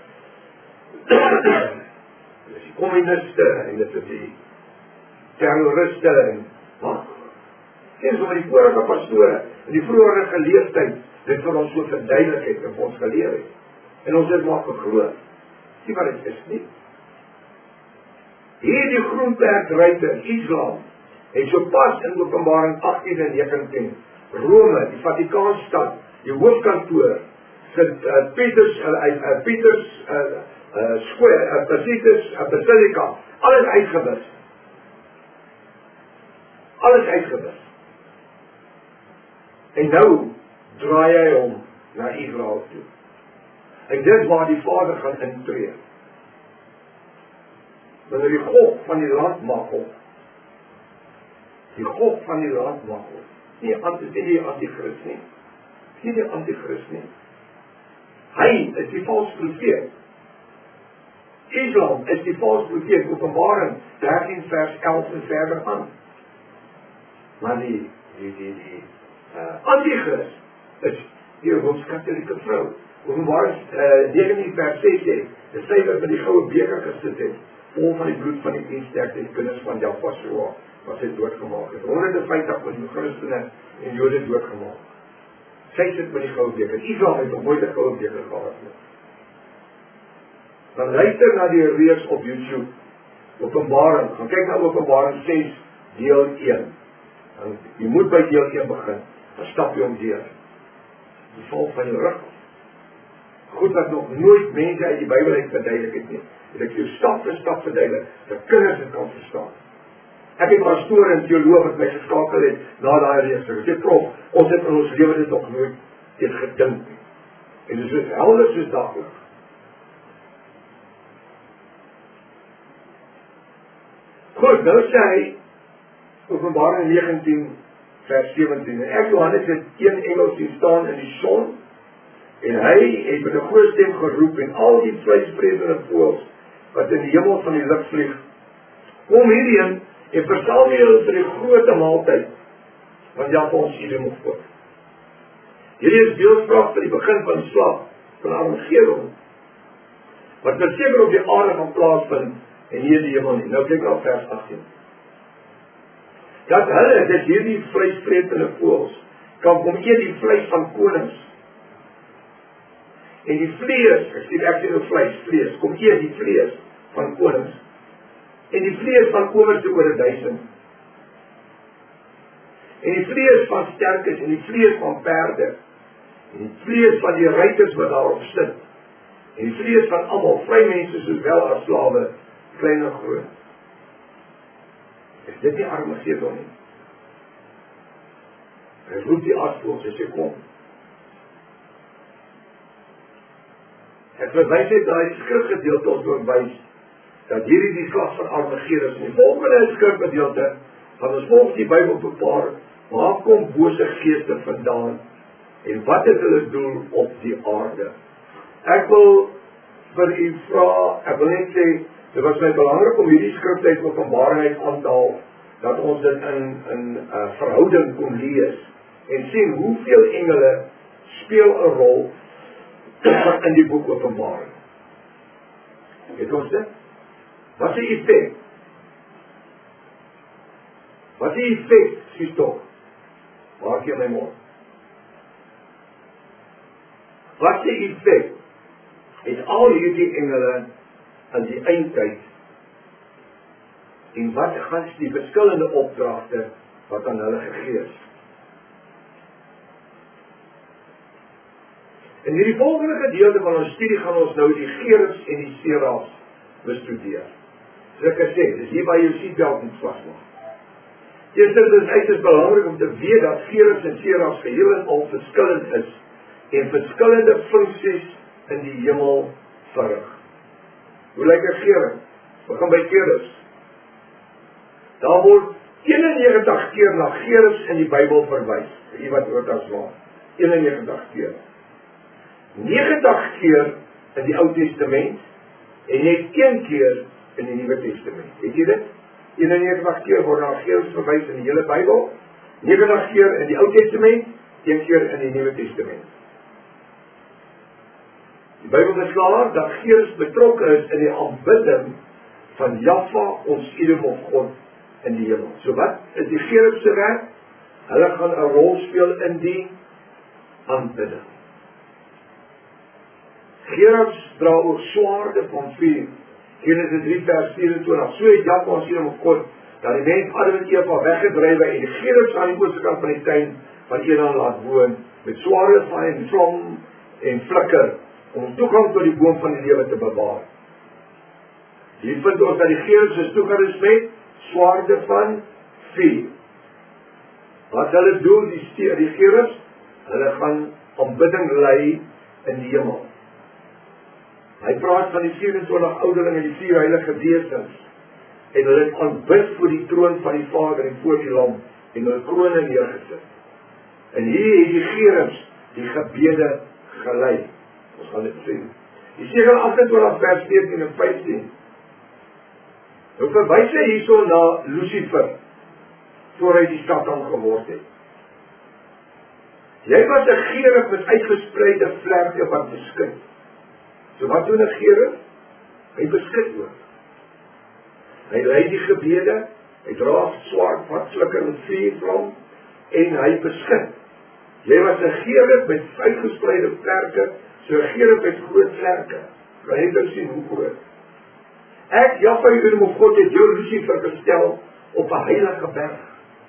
dit is die communiste, en dit is die terroriste, en wat? En so met die vorige pastore, in die vroegere geleefdheid, dit vir ons so verduidelik het, en vir ons geleer het. En ons het maar geglo. Sien wat dit is nie. Hier die groenperkryter, Islam, het so pas in Openbaring agttien en negentien, Rome, die Vatikaanstad, die hoofkantoor, Sint uh, Peters, uh, uh, Peters, uh, uh, Square, uh, Basilicus, uh, Basilica, alles uitgewis. Alles uitgewis. En nou draai hy om na Israel toe. En dit waar die Vader gaan intree. Wanneer die God van die land mag op. Die God van die land mag op. Nie die antichrist nie. Nie die antichrist nie. Hy is die valse profeet. Islam is die valse profeet. Openbaring dertien vers elf en verder aan. Maar die, die, die, die uh, antichrist is die Rooms-Katholieke vrou. Openbaring uh, negentien vers ses sê, dis sy wat met die goue beker gesit het, vol van die bloed van die diensterkte en kinders van Jahwe, wat sy doodgemaak het. honderd vyftig miljoen Christene en Jode doodgemaak. Sy sit met die goue beker. Israel het nog nooit 'n goue beker gehad nie. Dan luister na die reeks op YouTube, Openbaring, gaan kyk na Openbaring ses, deel een. En jy moet by deel een begin, dan stap jy om deur. Die val van jou rug. Goed wat nog nooit mense uit die Bybel uit verduidelik het nie. En ek jou stap vir stap verduidelik, dat kinders het kan verstaan. Ek het pastoor en teoloog wat my geskakel het, na daai reeks. Ek sê, prof, ons het in ons lewe dit nog nooit eens gedink nie. En dit is helder soos daglig. Goed, nou sê hy, Openbaring negentien, vers sewentien, en ek Johannes het een engel sien staan in die son, en hy het met 'n groot stem geroep, en al die vleisvretende voëls, wat in die hemel van die lug vlieg, kom hierheen, en versamel julle vir die grote maaltyd, want Jahwe ons Elohim of God. Hierdie is beeldspraak vir die begin van die slag, van Armageddon, wat verseker op die aarde gaan plaasvind, en hier die hemel nie. Nou kyk na vers agttien. Dat hulle, dit hierdie vleisvretende voëls, kan kom eet die vleis van konings, en die vlees, ek sê ek sê nou vleis, vlees, kom eet die vlees van konings, en die vlees van owerste oor 'n duisend, en die vlees van sterkes, en die vlees van perde, en die vlees van die ruiters wat daarop sit, en die vlees van almal, vrymense sowel as slawe, klein en groot. Is dit nie Armageddon nie? Hy roep die aasvoëls en sê kom. Ek verwys het daai skrifgedeelte ons bewys dat hierdie die slag van Armageddon is. In die volgende skrifgedeelte gaan ons volgens die Bybel bepaal waar kom bose geeste vandaan en wat is hulle doel op die aarde. Ek wil vir u vra, ek wil net sê, dit was my belangrik om hierdie skrif uit Openbaring aan te haal, dat ons dit in, in uh, verhouding kon lees, en sien hoeveel engele speel 'n rol in die boek Openbaring. Het ons dit? Wat is die effek? Wat is die effek, sies toch? Waar gee my mond? Wat is die effek? Het al hierdie engele in die eindtyd en wat gaan die verskillende opdragte wat aan hulle gegee is? In hierdie volgende gedeelte van ons studie gaan ons nou die gerubs en die serafs bestudeer. So ek sê, dis hier waar jou seatbelt moet vasmaak. Eerstens is uiters belangrik om te weet dat gerubs en serafs geheel en al verskillend is en verskillende funksies in die hemel verrig. Hoe lyk 'n gerub? Begin by gerubs. Daar word eenennegentig keer na gerubs in die Bybel verwys. Hier wat oor as waar. eenennegentig keer. negentig keer in die Ou Testament en net een keer in die Nuwe Testament. Weet jy dit? eenennegentig keer word na gerubs verwys in die hele Bybel, negentig keer in die Ou Testament, een keer in die Nuwe Testament. Die Bybel verklaar dat gerubs betrokke is in die aanbidding van Jahwe, ons Edom of God in die hemel. So wat is die gerubs se werk? Hulle gaan 'n rol speel in die aanbidding. Gerubs dra ook swaarde van vuur. Genesis drie vers vyf-en-twintig. So het Jahwe ons Edom of God dat die mens Adam en Eva weggedryf en die gerubs aan die oostekant van die tuin van Eden laat woon met swaarde van vlam en flikker om toegang tot die boom van die lewe te bewaar. Hier vind ons dat die gerubs is toegerus met swaarde van vuur. Wat hulle doen, die, steer, die gerubs, hulle gaan aanbidding lei in die hemel. Hy praat van die vyf-en-twintig ouderlinge, die vier heilige wesens, en hulle het aanbid voor die troon van die Vader en voor die Lam, en hulle krone neergesit. En hier het die gerubs die gebede gelei. Ons gaan dit sien. Die Jesaja agt-en-twintig vers veertien en vyftien. Nou verwys hy hierso na Lucifer, voor hy die Satan geword het. Jy was 'n gerub met uitgespreide vlerke wat beskik. So wat doen 'n gerub? Hy beskik ook. Hy lei die gebede, hy dra swaard wat flikker met vuurvlam en hy beskik. Jy was 'n gerub met uitgespreide vlerke, so 'n gerub met groot vlerke. Kan jy nou sien hoe groot? Ek, Jahwe, Edom of God, het jou Lucifer gestel op 'n heilige berg.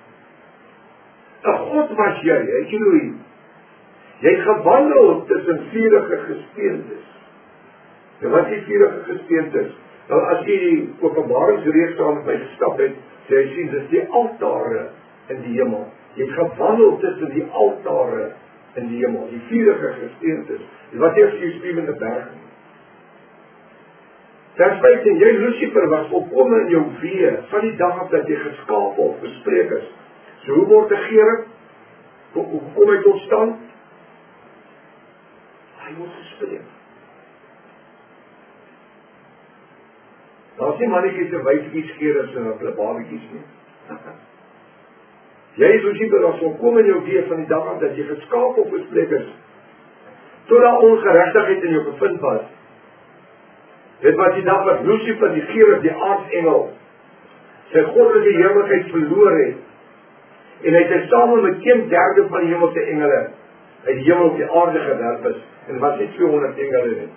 'n God was jy, het jy nou hier? Jy het gewandel tussen vurige gesteentes. En wat die vurige gesteentes? Nou as jy die Openbaringsreeks saam met my gestap het, sê jy sien, dis die altare in die hemel. Jy het gewandel tussen die altare in die hemel, die vurige gesteentes. Wat heeft jy spiewende berg? Vers vyftien, jy Lucifer was volkome in jou wee, van die dag af dat jy geskaap of bespreek is. So hoe word 'n gerub? Hoe kom hy tot stand? Hy word gespreek. Daar is nie mannetjies en wyfietjies gerubs en hulle babetjies nie. Jy is Lucifer was volkome in jou wee, van die dag af dat jy geskaap of bespreek is, tot daar ongeregtigheid in jou bevind was. Dit was die dag wat Lucifer, die gerub, die aartsengel, sy goddelike heerlikheid verloor het, en hy het saam met een derde van die hemelse engele uit die hemel op die aarde gewerp is, en was nie tweehonderd engele nie.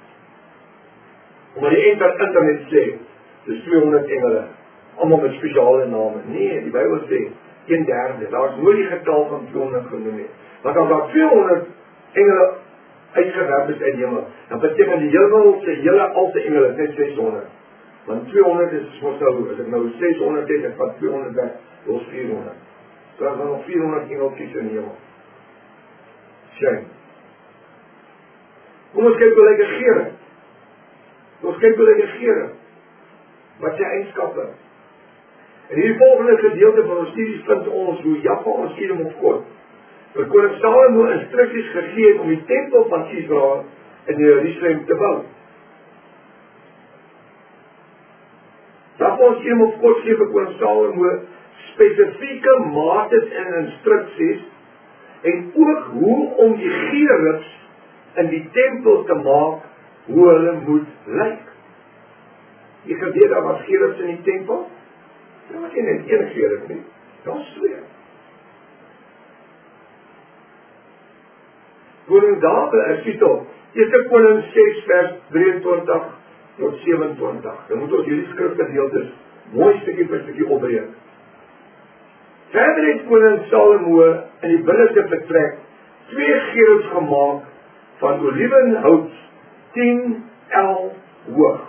Omdat die internet sê, dis tweehonderd engele, allemaal met speciale name. Nee, die Bybel sê, een derde, daar is nooit die getal van tweehonderd genoem nie. Want as daar tweehonderd engele uitgewerp is uit die hemel, dan beteken die hemel se hele alte engele net seshonderd. Want tweehonderd is mos nou, as ek nou seshonderd het, en van tweehonderd weg, los vierhonderd. So as dan nog vierhonderd engeltjies in die hemel. Shame. Kom ons kyk hoe lyk 'n gerub. Ons kyk hoe lyk 'n gerub. Wat sy eienskappe. In hierdie volgende gedeelte van ons studies vind ons hoe Jahwe ons Edom of God vir koning Salomo instruksies gegee het om die tempel van Israel in Jerusalem te bou. Jahwe ons Edom of God gee vir koning Salomo spesifieke mates en instruksies en ook hoe om die gerubs in die tempel te maak, hoe hulle moet lyk. Jy kan weet, daar was gerubs in die tempel, daar was nie net een gerub nie, daar was twee. Koning Dawid, skiet op, Eerste Koning ses vers drieëntwintig tot sewenentwintig, dan moet ons hierdie skrifgedeeltes mooi stukkie vir stukkie opbreek. Verder het koning Salomo in die binneste vertrek twee gerubs gemaak van olivenhout tien el hoog.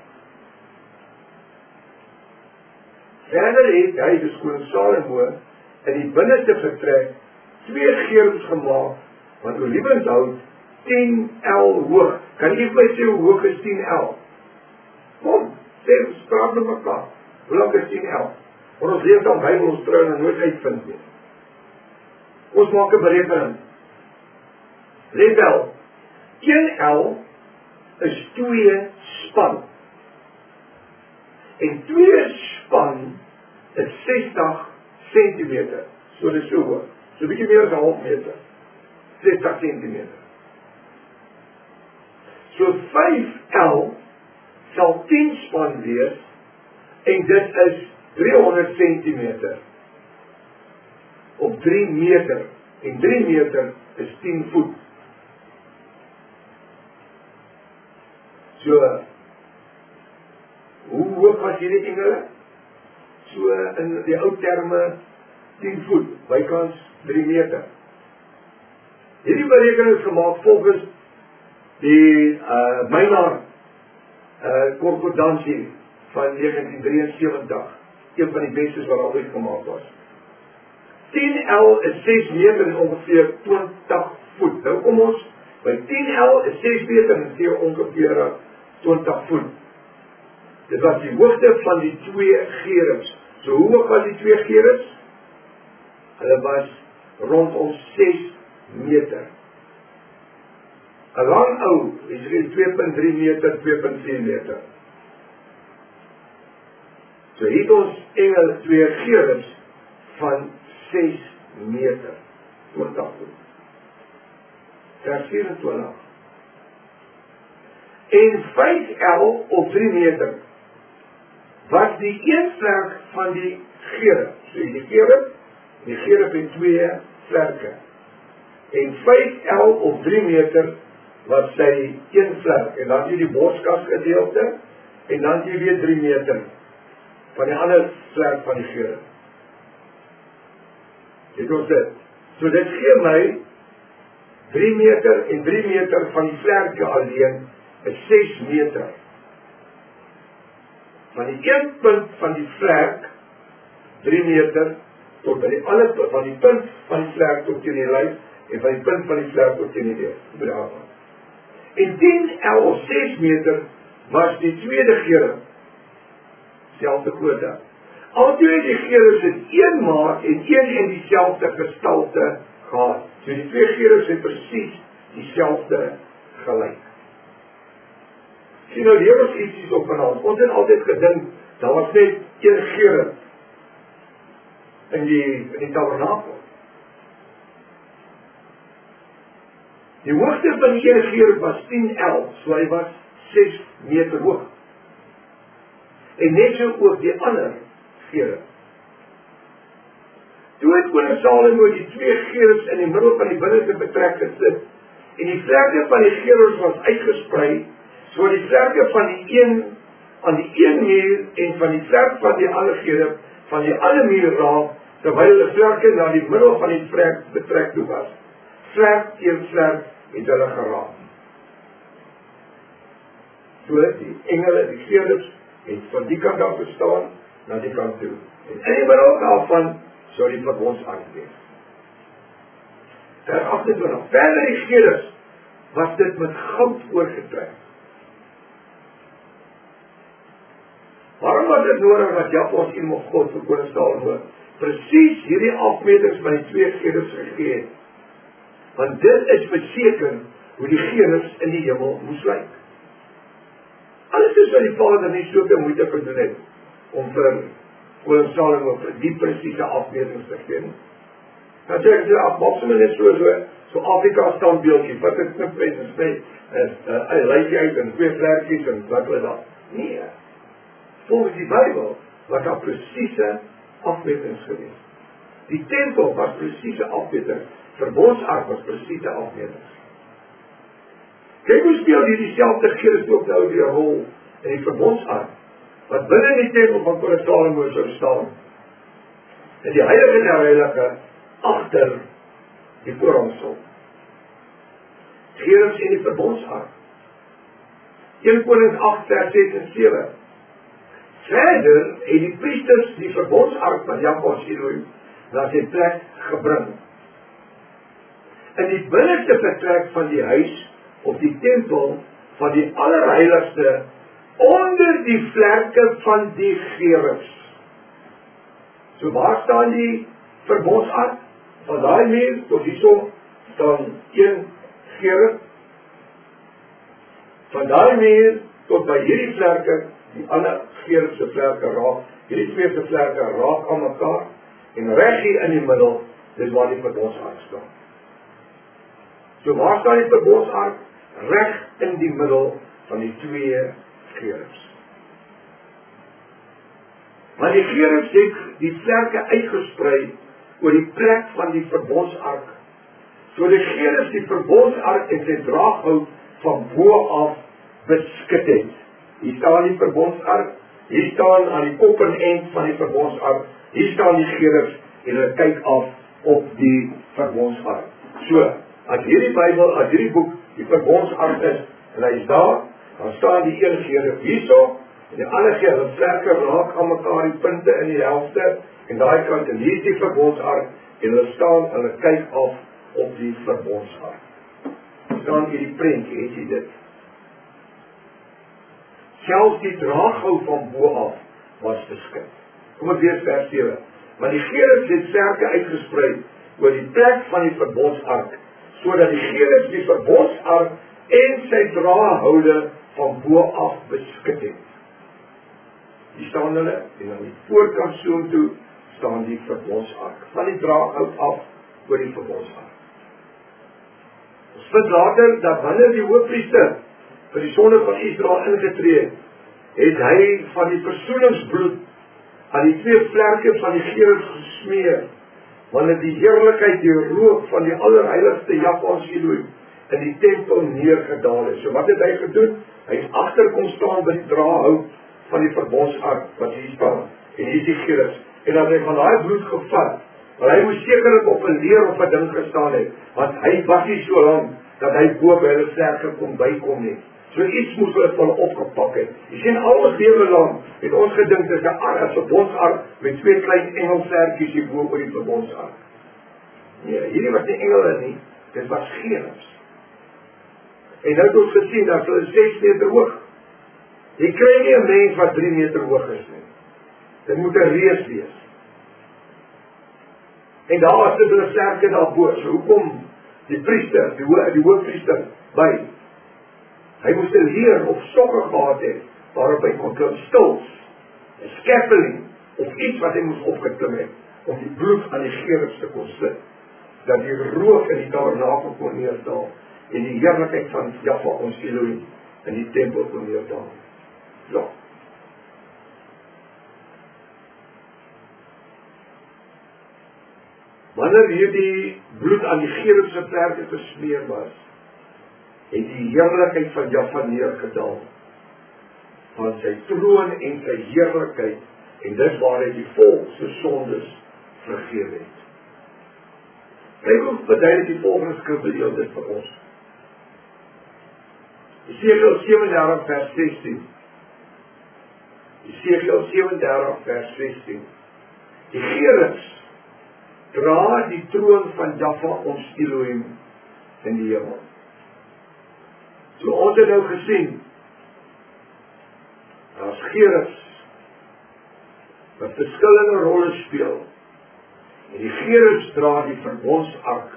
Verder het hy, dus koning Salomo, in die binneste vertrek twee gerubs gemaak van olivenhout tien el hoog. Kan jy vir my sê hoe hoog is tien el? Kom, sê, ons praat met mekaar. Hoe lang is tien el? Want ons lees dan Bybel, ons trouw en nooit uitvind nie. Ons maak 'n berekening. Let wel, een el is twee span. En twee span is sestig centimeter. So dit is so hoog. So bietjie meer as 'n half meter. sestig centimeter. So vyf el sal tien span wees, en dit is driehonderd centimeter. Op drie meter. En drie meter is tien voet. So, hoe hoog was hierdie engele? So, in die ou terme, tien voet, bykans drie meter. Hierdie berekening is gemaak volgens die uh, Mynaar uh, korrespondansie van negentien drieënsewentig, een van die bestes wat al uitgemaak was. tien el is ses meter en ongeveer twintig voet. Nou kom ons, by tien el is ses meter en sê ongeveer twintig voet. Dit was die hoogte van die twee gerubs. So hoe hoog was die twee gerubs? Hulle was rondom ses meter. 'n Lang ou, is hier twee komma drie meter, twee komma vier meter. So hier het ons engel twee gerubs van ses meter. twintig voet. Vers vyf-en-twintig. En vyf el of drie meter was die een vlerk van die gerub. So die gerub, die gerub het twee vlerke. En vyf el of drie meter was sy een vlerk. En dan jy die borskas gedeelte, en dan jy weer drie meter van die ander vlerk van die gerub. Dit was dit. So dit gee my drie meter en drie meter van die vlerke alleen is ses meter. Van die een punt van die vlerk, drie meter, tot by die ander punt, van die punt van die vlerk tot teen die lyf, en van die punt van die vlerk tot teen die leef. En tien el of ses meter was die tweede gerub, selfde grootte. Al twee die gerubs het een maat en een en dieselfde gestalte gehad. So die twee gerubs het presies dieselfde gelyk. Sien nou, leer ons iets op vanavond. Ons het altyd gedink, daar was net een gerub in die, in die tabernakel. Die hoogte van die ene gerub was tien el, so hy was ses meter hoog. En net so ook die ander gerub. Toe het koning Salomo die twee gerubs in die middel van die binneste vertrek gesit, en die vlerke van die gerubs was uitgesprei, so die vlerke van die een aan die een muur en van die vlerk van die ander gerub van die ander muur raak, terwyl die vlerke na die middel van die vertrek betrek toe was. Vlerk teen vlerk het hulle geraak. So die engele, die gerubs, het van die kant af gestaan na die kant toe. En in die middel daarvan sou die verbondsark wees. Vers agtentwintig. Verder die gerubs was dit met goud oorgetrek. Waarom was dit nodig dat Jahwe en of God vir koning Salomo presies hierdie afmetings van die twee gerubs gegee het? Want dit is beteken hoe die gerubs in die hemel moes lyk. Alles is wat die Vader nie soveel moeite gedoen het om vir koning Salomo vir die presiese afmetings te gee. Dan sê ek, ja, maak sommer net so, so, so Afrika standbeeldjie, wat ek knip en sê, hy lyk uit en twee vlerkies en wat hulle daar. Nee, volgens die Bybel was daar presiese afmetings geweest. Die tempel was presiese afmetings, verbondsark was presiese afmetings. Kyk hoe speel hier dieselfde Gees ook nou die rol in die verbondsark, wat binne die tempel van Koning Salomo sou staan, en die heilige en die heilige agter die voorhangsel. Gerubs en die verbondsark. Eerste Konings agt vers ses en sewe. Verder het die priesters die verbondsark van Jahwe Elohim na sy plek gebring. In die binneste vertrek van die huis of die tempel van die allerheiligste onder die vlerke van die gerubs. So waar staan die verbondsark? Van daai muur tot hierso staan een gerub. Van daai muur tot by hierdie vlerke, die ander gerub se vlerke raak, hierdie twee se vlerke raak aan mekaar, en reg hier in die middel, dis waar die verbondsark staan. So waar staan die verbondsark? Reg in die middel van die twee gerubs. Maar die gerubs het die vlerke uitgesprei oor die plek van die verbondsark. So die gerubs die verbondsark en sy draaghout van bo af beskut het. Hier staan die verbondsark, hier staan aan die kop en end van die verbondsark, hier staan die gerubs en hulle kyk af op die verbondsark. So, as hierdie Bybel, as hierdie boek die verbondsark is, en hy is daar, dan staan die een gerub hierso, en die ander gerub vlerke raak aan mekaar die punte in die helfte, en daai kant, en hier is die verbondsark, en hulle staan, en hulle kyk af op die verbondsark. Staan hier die prentjie, het jy dit? Selfs die draaghout van bo af was beskik. Kom ek lees vers sewe. Maar die gerubs het vlerke uitgesprei oor die plek van die verbondsark, sodat die gerubs die verbondsark en sy draahoude van bo af beskik het. Hier staan hulle, en aan die voorkant soontoe staan die verbondsark, van die draaghout af oor die verbondsark. Ons vind later dat wanneer die hoofpriester vir die sonde van Israel ingetree het, het hy van die versoeningsbloed aan die twee vlerke van die gerubs gesmeer, wanneer die heerlikheid, die rook van die allerheiligste Jahwe Elohim in die tempel neergedaal het. So wat het hy gedoen? Hy is agter kom staan by die draahhout van die verbondsark wat hier staan, en hier is die gerubs, en dat hy van daai bloed gevat, want hy moes sekerlik op 'n leer of 'n ding gestaan het, want hy was nie so lang dat hy bo by hulle vlerke kon bykom nie. So iets moes hulle van opgepak het. Jy sien, al ons lewe lang het ons gedink dis 'n ark, 'n verbondsark met twee klein engelvlerkies hier bo oor die verbondsark. Nee, hierdie was nie engele nie, dit was gerubs. En nou het ons gesien dat hulle ses meter hoog. Jy kry nie 'n mens wat drie meter hoog is nie. Dit moet 'n reus wees. En daar is hulle vlerke daarbo. So hoekom die priester, die, ho die hoofpriester by? Hy moes 'n leer of sokke gehad het, waarop hy kon klim, stils, 'n scaffolding, of iets wat hy moes opgeklim het, om die bloed aan die gerubs te kon sit, dat die rook in die tabernakel kon neerdaal, en die heerlikheid van Jahwe ons Elohim in die tempel kon neerdaal. Ja. Wanneer hierdie bloed aan die gerubs se vlerke gesmeer was, het die heerlikheid van Jahwe neergedaal, van sy troon en sy heerlikheid, en dis waar hy die volk se sondes vergewe het. Kyk hoe verduidelik die volgende skrifdeel dit vir ons. Jesegiel sewe en dertig vers sestien. Jesegiel sewe en dertig vers sestien. Die gerubs dra die troon van Jahwe ons Elohim in die hemel. So ons het nou gesien, as gerubs wat verskillende rolle speel, en die gerubs dra die verbondsark.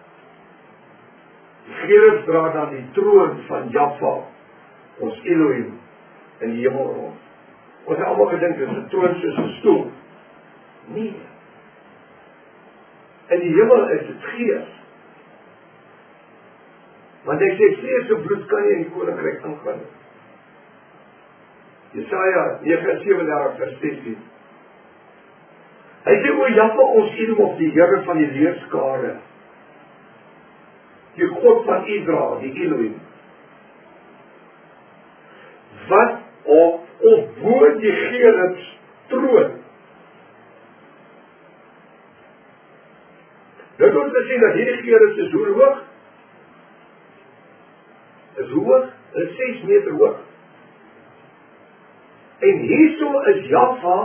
Die gerubs dra dan die troon van Jahwe ons Elohim in die hemel rond. Ons het almal gedink, dit is 'n troon soos 'n stoel. Nee. In die hemel is dit gees. Want hy sê, vlees en bloed kan nie in die koninkryk ingaan. Jesaja nege sewe vers sestien. Hy sê, o Jahwe ons Edom of die Here van die leerskare, die God van Israel, die Elohim, wat op, op bo die gerubs troon. Dit ons te sê dat hierdie gerubs is hoe hoog? Is hoog, is ses meter hoog. En hierso is Jahwe,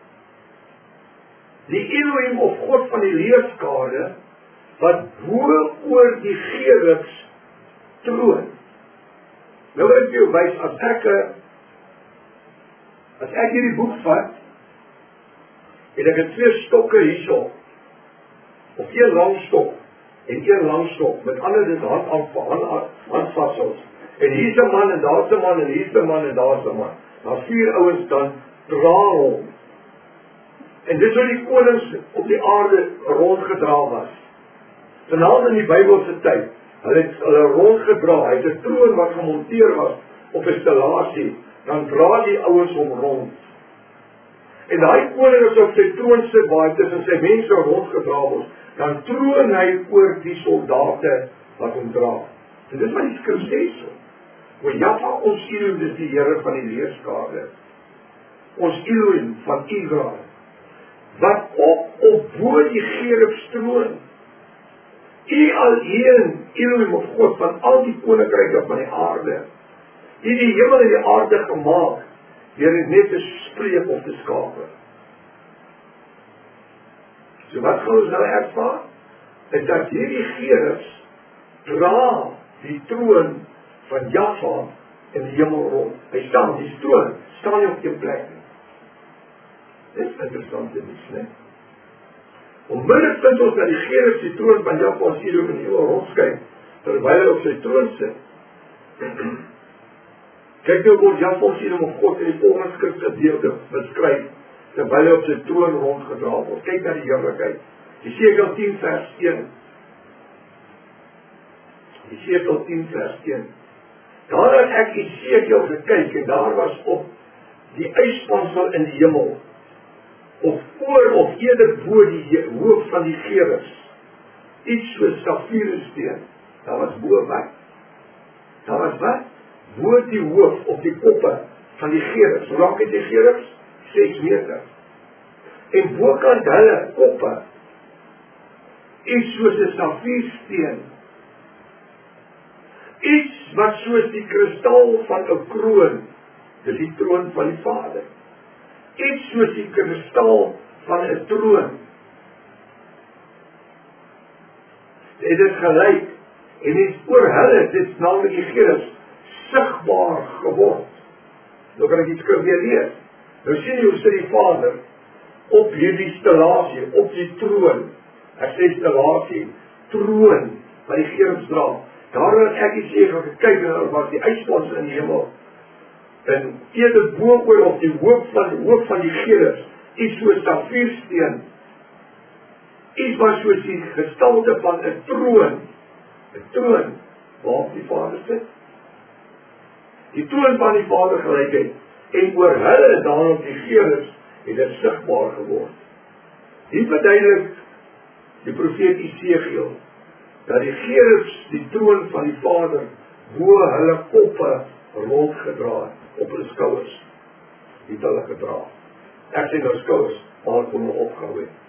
die Elohim of God van die leerskare, wat bo oor die gerubs troon. Nou wil ek jou wys, as ek, as ek hierdie boek vat, en ek het twee stokke hierso, of een lang stok, en een lang stok, met ander dit hand aan, hand, handvatsels, en hier is 'n man, en daar is 'n man, en hier is 'n man, en daar is 'n man, daar vier ouens dan dra hom, en dis hoe die konings op die aarde rondgedra was, veral in die Bybelse tyd, hulle het hulle rondgedra, hy het 'n troon wat gemonteer was, op 'n stellasie, dan dra die ouens hom rond, en daai koning is op sy troon sit, waar hy tussen sy mense rondgedra word, dan troon hy oor die soldate wat hom dra. En dis wat die skrif sê so. Want Jahwe ons Elohim is die Here van die leerskare. Ons Elohim van Israel. Wat op, op bo die gerubs troon. U alleen, Elohim of God van al die koninkryke van die aarde. U die hemel en die aarde gemaak, deur dit net te spreek of te skape. So wat gaan ons nou ervaar? Is dat hierdie gerubs dra die troon van Jahwe in die hemel rond. Hy staan, die troon, staan nie op die plek nie. Dit is interessant te wees, ne? Onmiddellik vind ons dat die gerubs die troon van Jahwe ons hier in die hemel rondskyn, terwyl hy op sy troon sit. Kyk nou word Jahwe ons hier om God in die volgende skrifgedeelte beskryf, terwyl hy op sy troon rondgedra word. Kyk na die heerlikheid. Jesaja tien vers een. Jesaja tien vers een. Daar het ek Jesaja gekyk, en daar was op die uitspansel in die hemel, of voor of eerder bo die hoof van die gerubs, iets soos safiersteen. Daar was bo wat? Daar was wat? Bo die hoof of die koppe van die gerubs. Hoe lang het die gerubs? ses meter. En bokant hulle koppe, iets soos 'n safiersteen. Iets wat soos die kristal van 'n kroon, dis die troon van die Vader. Iets soos die kristal van 'n troon. Dit is gelyk, en dit is oor hulle, dit is naamlik die gerubs, sigbaar geword. Nou kan ek die skrif weer lees. Nou sien jy hoe sit die Vader op hierdie stellasie, op die troon. Ek sê stellasie, troon, wat die gerubs dra. Daar het ek iets sê, gekyk en daar was die uitspansel in die hemel. En eerder bo oor op die hoof van die hoof van die gerubs, iets soos safiersteen. Iets wat soos die gestalte van 'n troon, 'n troon, waarop die Vader sit. Die troon van die Vader gelykheid, en oor hulle dan op die gerubs, het dit sigbaar geword. Hier verduidelik die profeet Jesaja, dat die gerubs die troon van die Vader, bo hulle koppe rondgedra het, op hulle skouers, het hulle gedra. Ek sê nou skouers, maar kom nog opgehou het.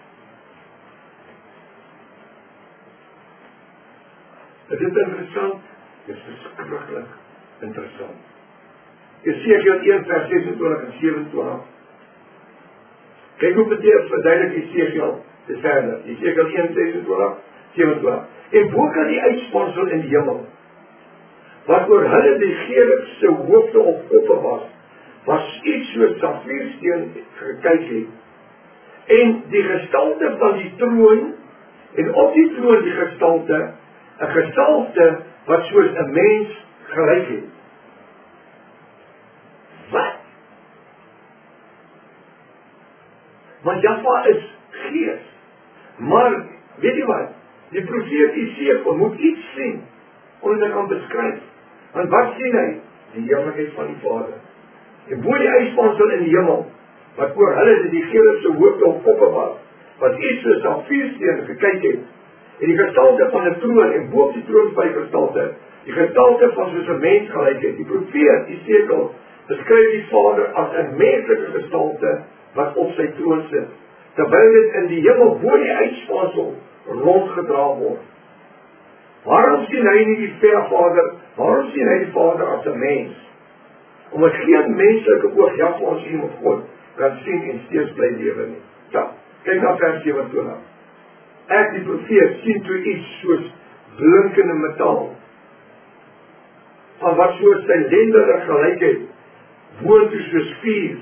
Is dit interessant? Dit is verskriklik interessant. Jesaja een vers ses en twintig en sewe en twintig. Kyk hoe beteer verduidelik Jesaja te verder. Jesaja een ses en twintig, sewe en twintig. En bo kan die uitspansel in die hemel, wat oor hulle die gerubs se hoofde of koppe was, was iets soos safiersteen gekyk het. En die gestalte van die troon, en op die troon die gestalte, 'n gestalte wat soos 'n mens gelyk het. Wat? Want Jahwe is gees. Maar Weet jy wat? Die profeet Jesegiel moet iets sien, omdat hy kan beskryf. En wat sien hy? Die heerlikheid van die Vader. En bo die uitspansel in die hemel, wat oor hulle is die Gerubse hoofde op koppe was, wat iets soos aan vuursteen gekyk het, en die gestalte van 'n troon, en bo op die troon by gestalte, die gestalte van soos 'n mens gelyk het. Die profeet Jesegiel beskryf die Vader as 'n menslike gestalte wat op sy troon sit, terwyl dit in die hemel bo die uitspansel rondgedra word. Waarom sien hy nie die Vader, waarom sien hy die Vader as 'n mens? Omdat geen menslike oog Jahwe ons sien of God kan sien en steeds bly lewe nie. Ja, kyk na vers sewenentwintig. Ek die profeet sien toe iets soos blinkende metaal, van wat soos sy lendere gelyk het, woon toe soos vuur,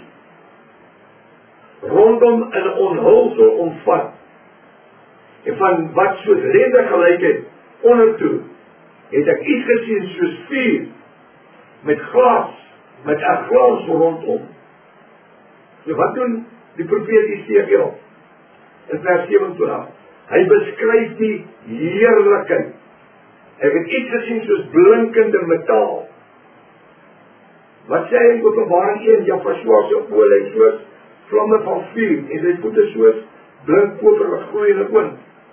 rondom in 'n onhulsel omvat, en van wat soos lende gelyk het, ondertoe, het ek iets gesien soos vuur, met glas, met 'n glans rondom. So wat doen die profeet Jesegiel in vers sewenentwintig? Hy beskryf die heerlikheid. Ek het iets gesien soos blinkende metaal. Wat sê hy in Openbaring een? Jahwe se oë lyk soos vlamme van vuur, en sy voete soos blink koper wat gloei in 'n oond.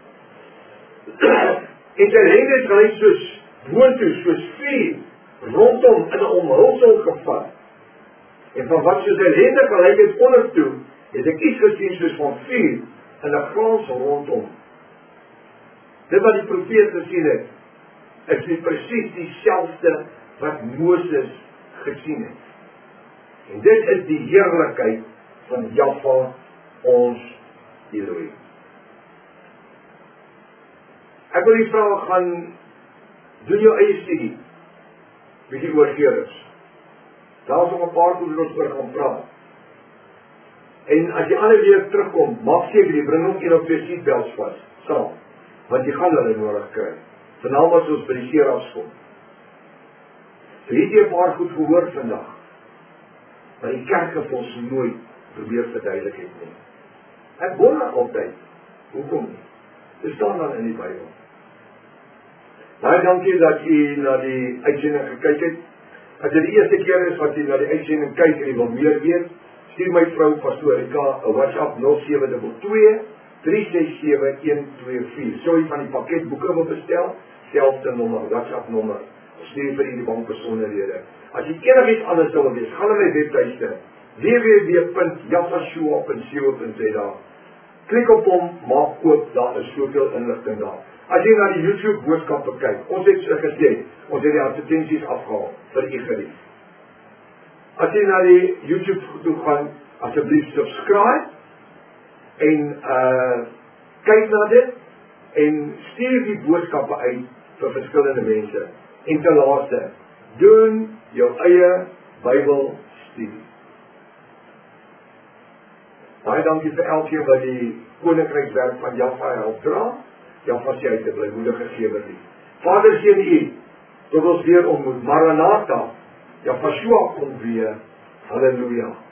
En sy lende is gelyk soos woontoe, soos vuur, rondom in 'n omhulsel gevat. En van wat soos sy lende gelyk het ondertoe, het ek iets gesien soos van vuur, in 'n glans rondom. Dit wat die profeet gesien het, is nie presies dieselfde wat Moses gesien het. En dit is die heerlikheid van Jahwe ons Elohim. Ek wil die vraag gaan, doen jou eie studie, bietjie oor Gerubs. Daar is nog 'n paar goed wat ons oor gaan praat. En as jy ander weer terugkom, maak seker jy bring nog een of twee seatbelts vas, saam, want jy gaan hulle nodig kry. Vanaand as ons by die serafs kom. So het jy 'n paar goed gehoor vandag, maar die kerk het ons nooit probeer verduidelik het nie. Ek wonder altyd, hoekom nie? Dit staan dan in die Bybel. Baie dankie dat jy na die uitsending gekyk het. As dit die eerste keer is wat jy na die uitsending kyk en jy wil meer weet, stuur my vrou Pastorika 'n WhatsApp nul sewe twee twee, drie ses sewe, een twee vier. So jy van die paketboeke wil bestel, selfde nommer, WhatsApp nommer. Stuur vir die bankbesonderhede. As jy enigiets anders wil weet, gaan na my webtuiste w w w punt jafashua punt co punt za. Klik op hom, maak oop, daar is soveel inligting daar. As jy na die YouTube boodskappe kyk, ons het so gesê, ons het die advertensies afgehaal vir u gerief. As jy na die YouTube toe gaan, asseblief subscribe en uh, kyk na dit en stuur die boodskappe uit vir verskillende mense. En ten laaste, doen jou eie Bybelstudie. Baie dankie vir elkeen wat die koninkrykswerk van Jahwe help dra. Jahwe sê hy te bly moedige gewer lief. Vader seën u, tot ons weer ontmoet. Maranatha, Jahwe kom weer. Halleluja.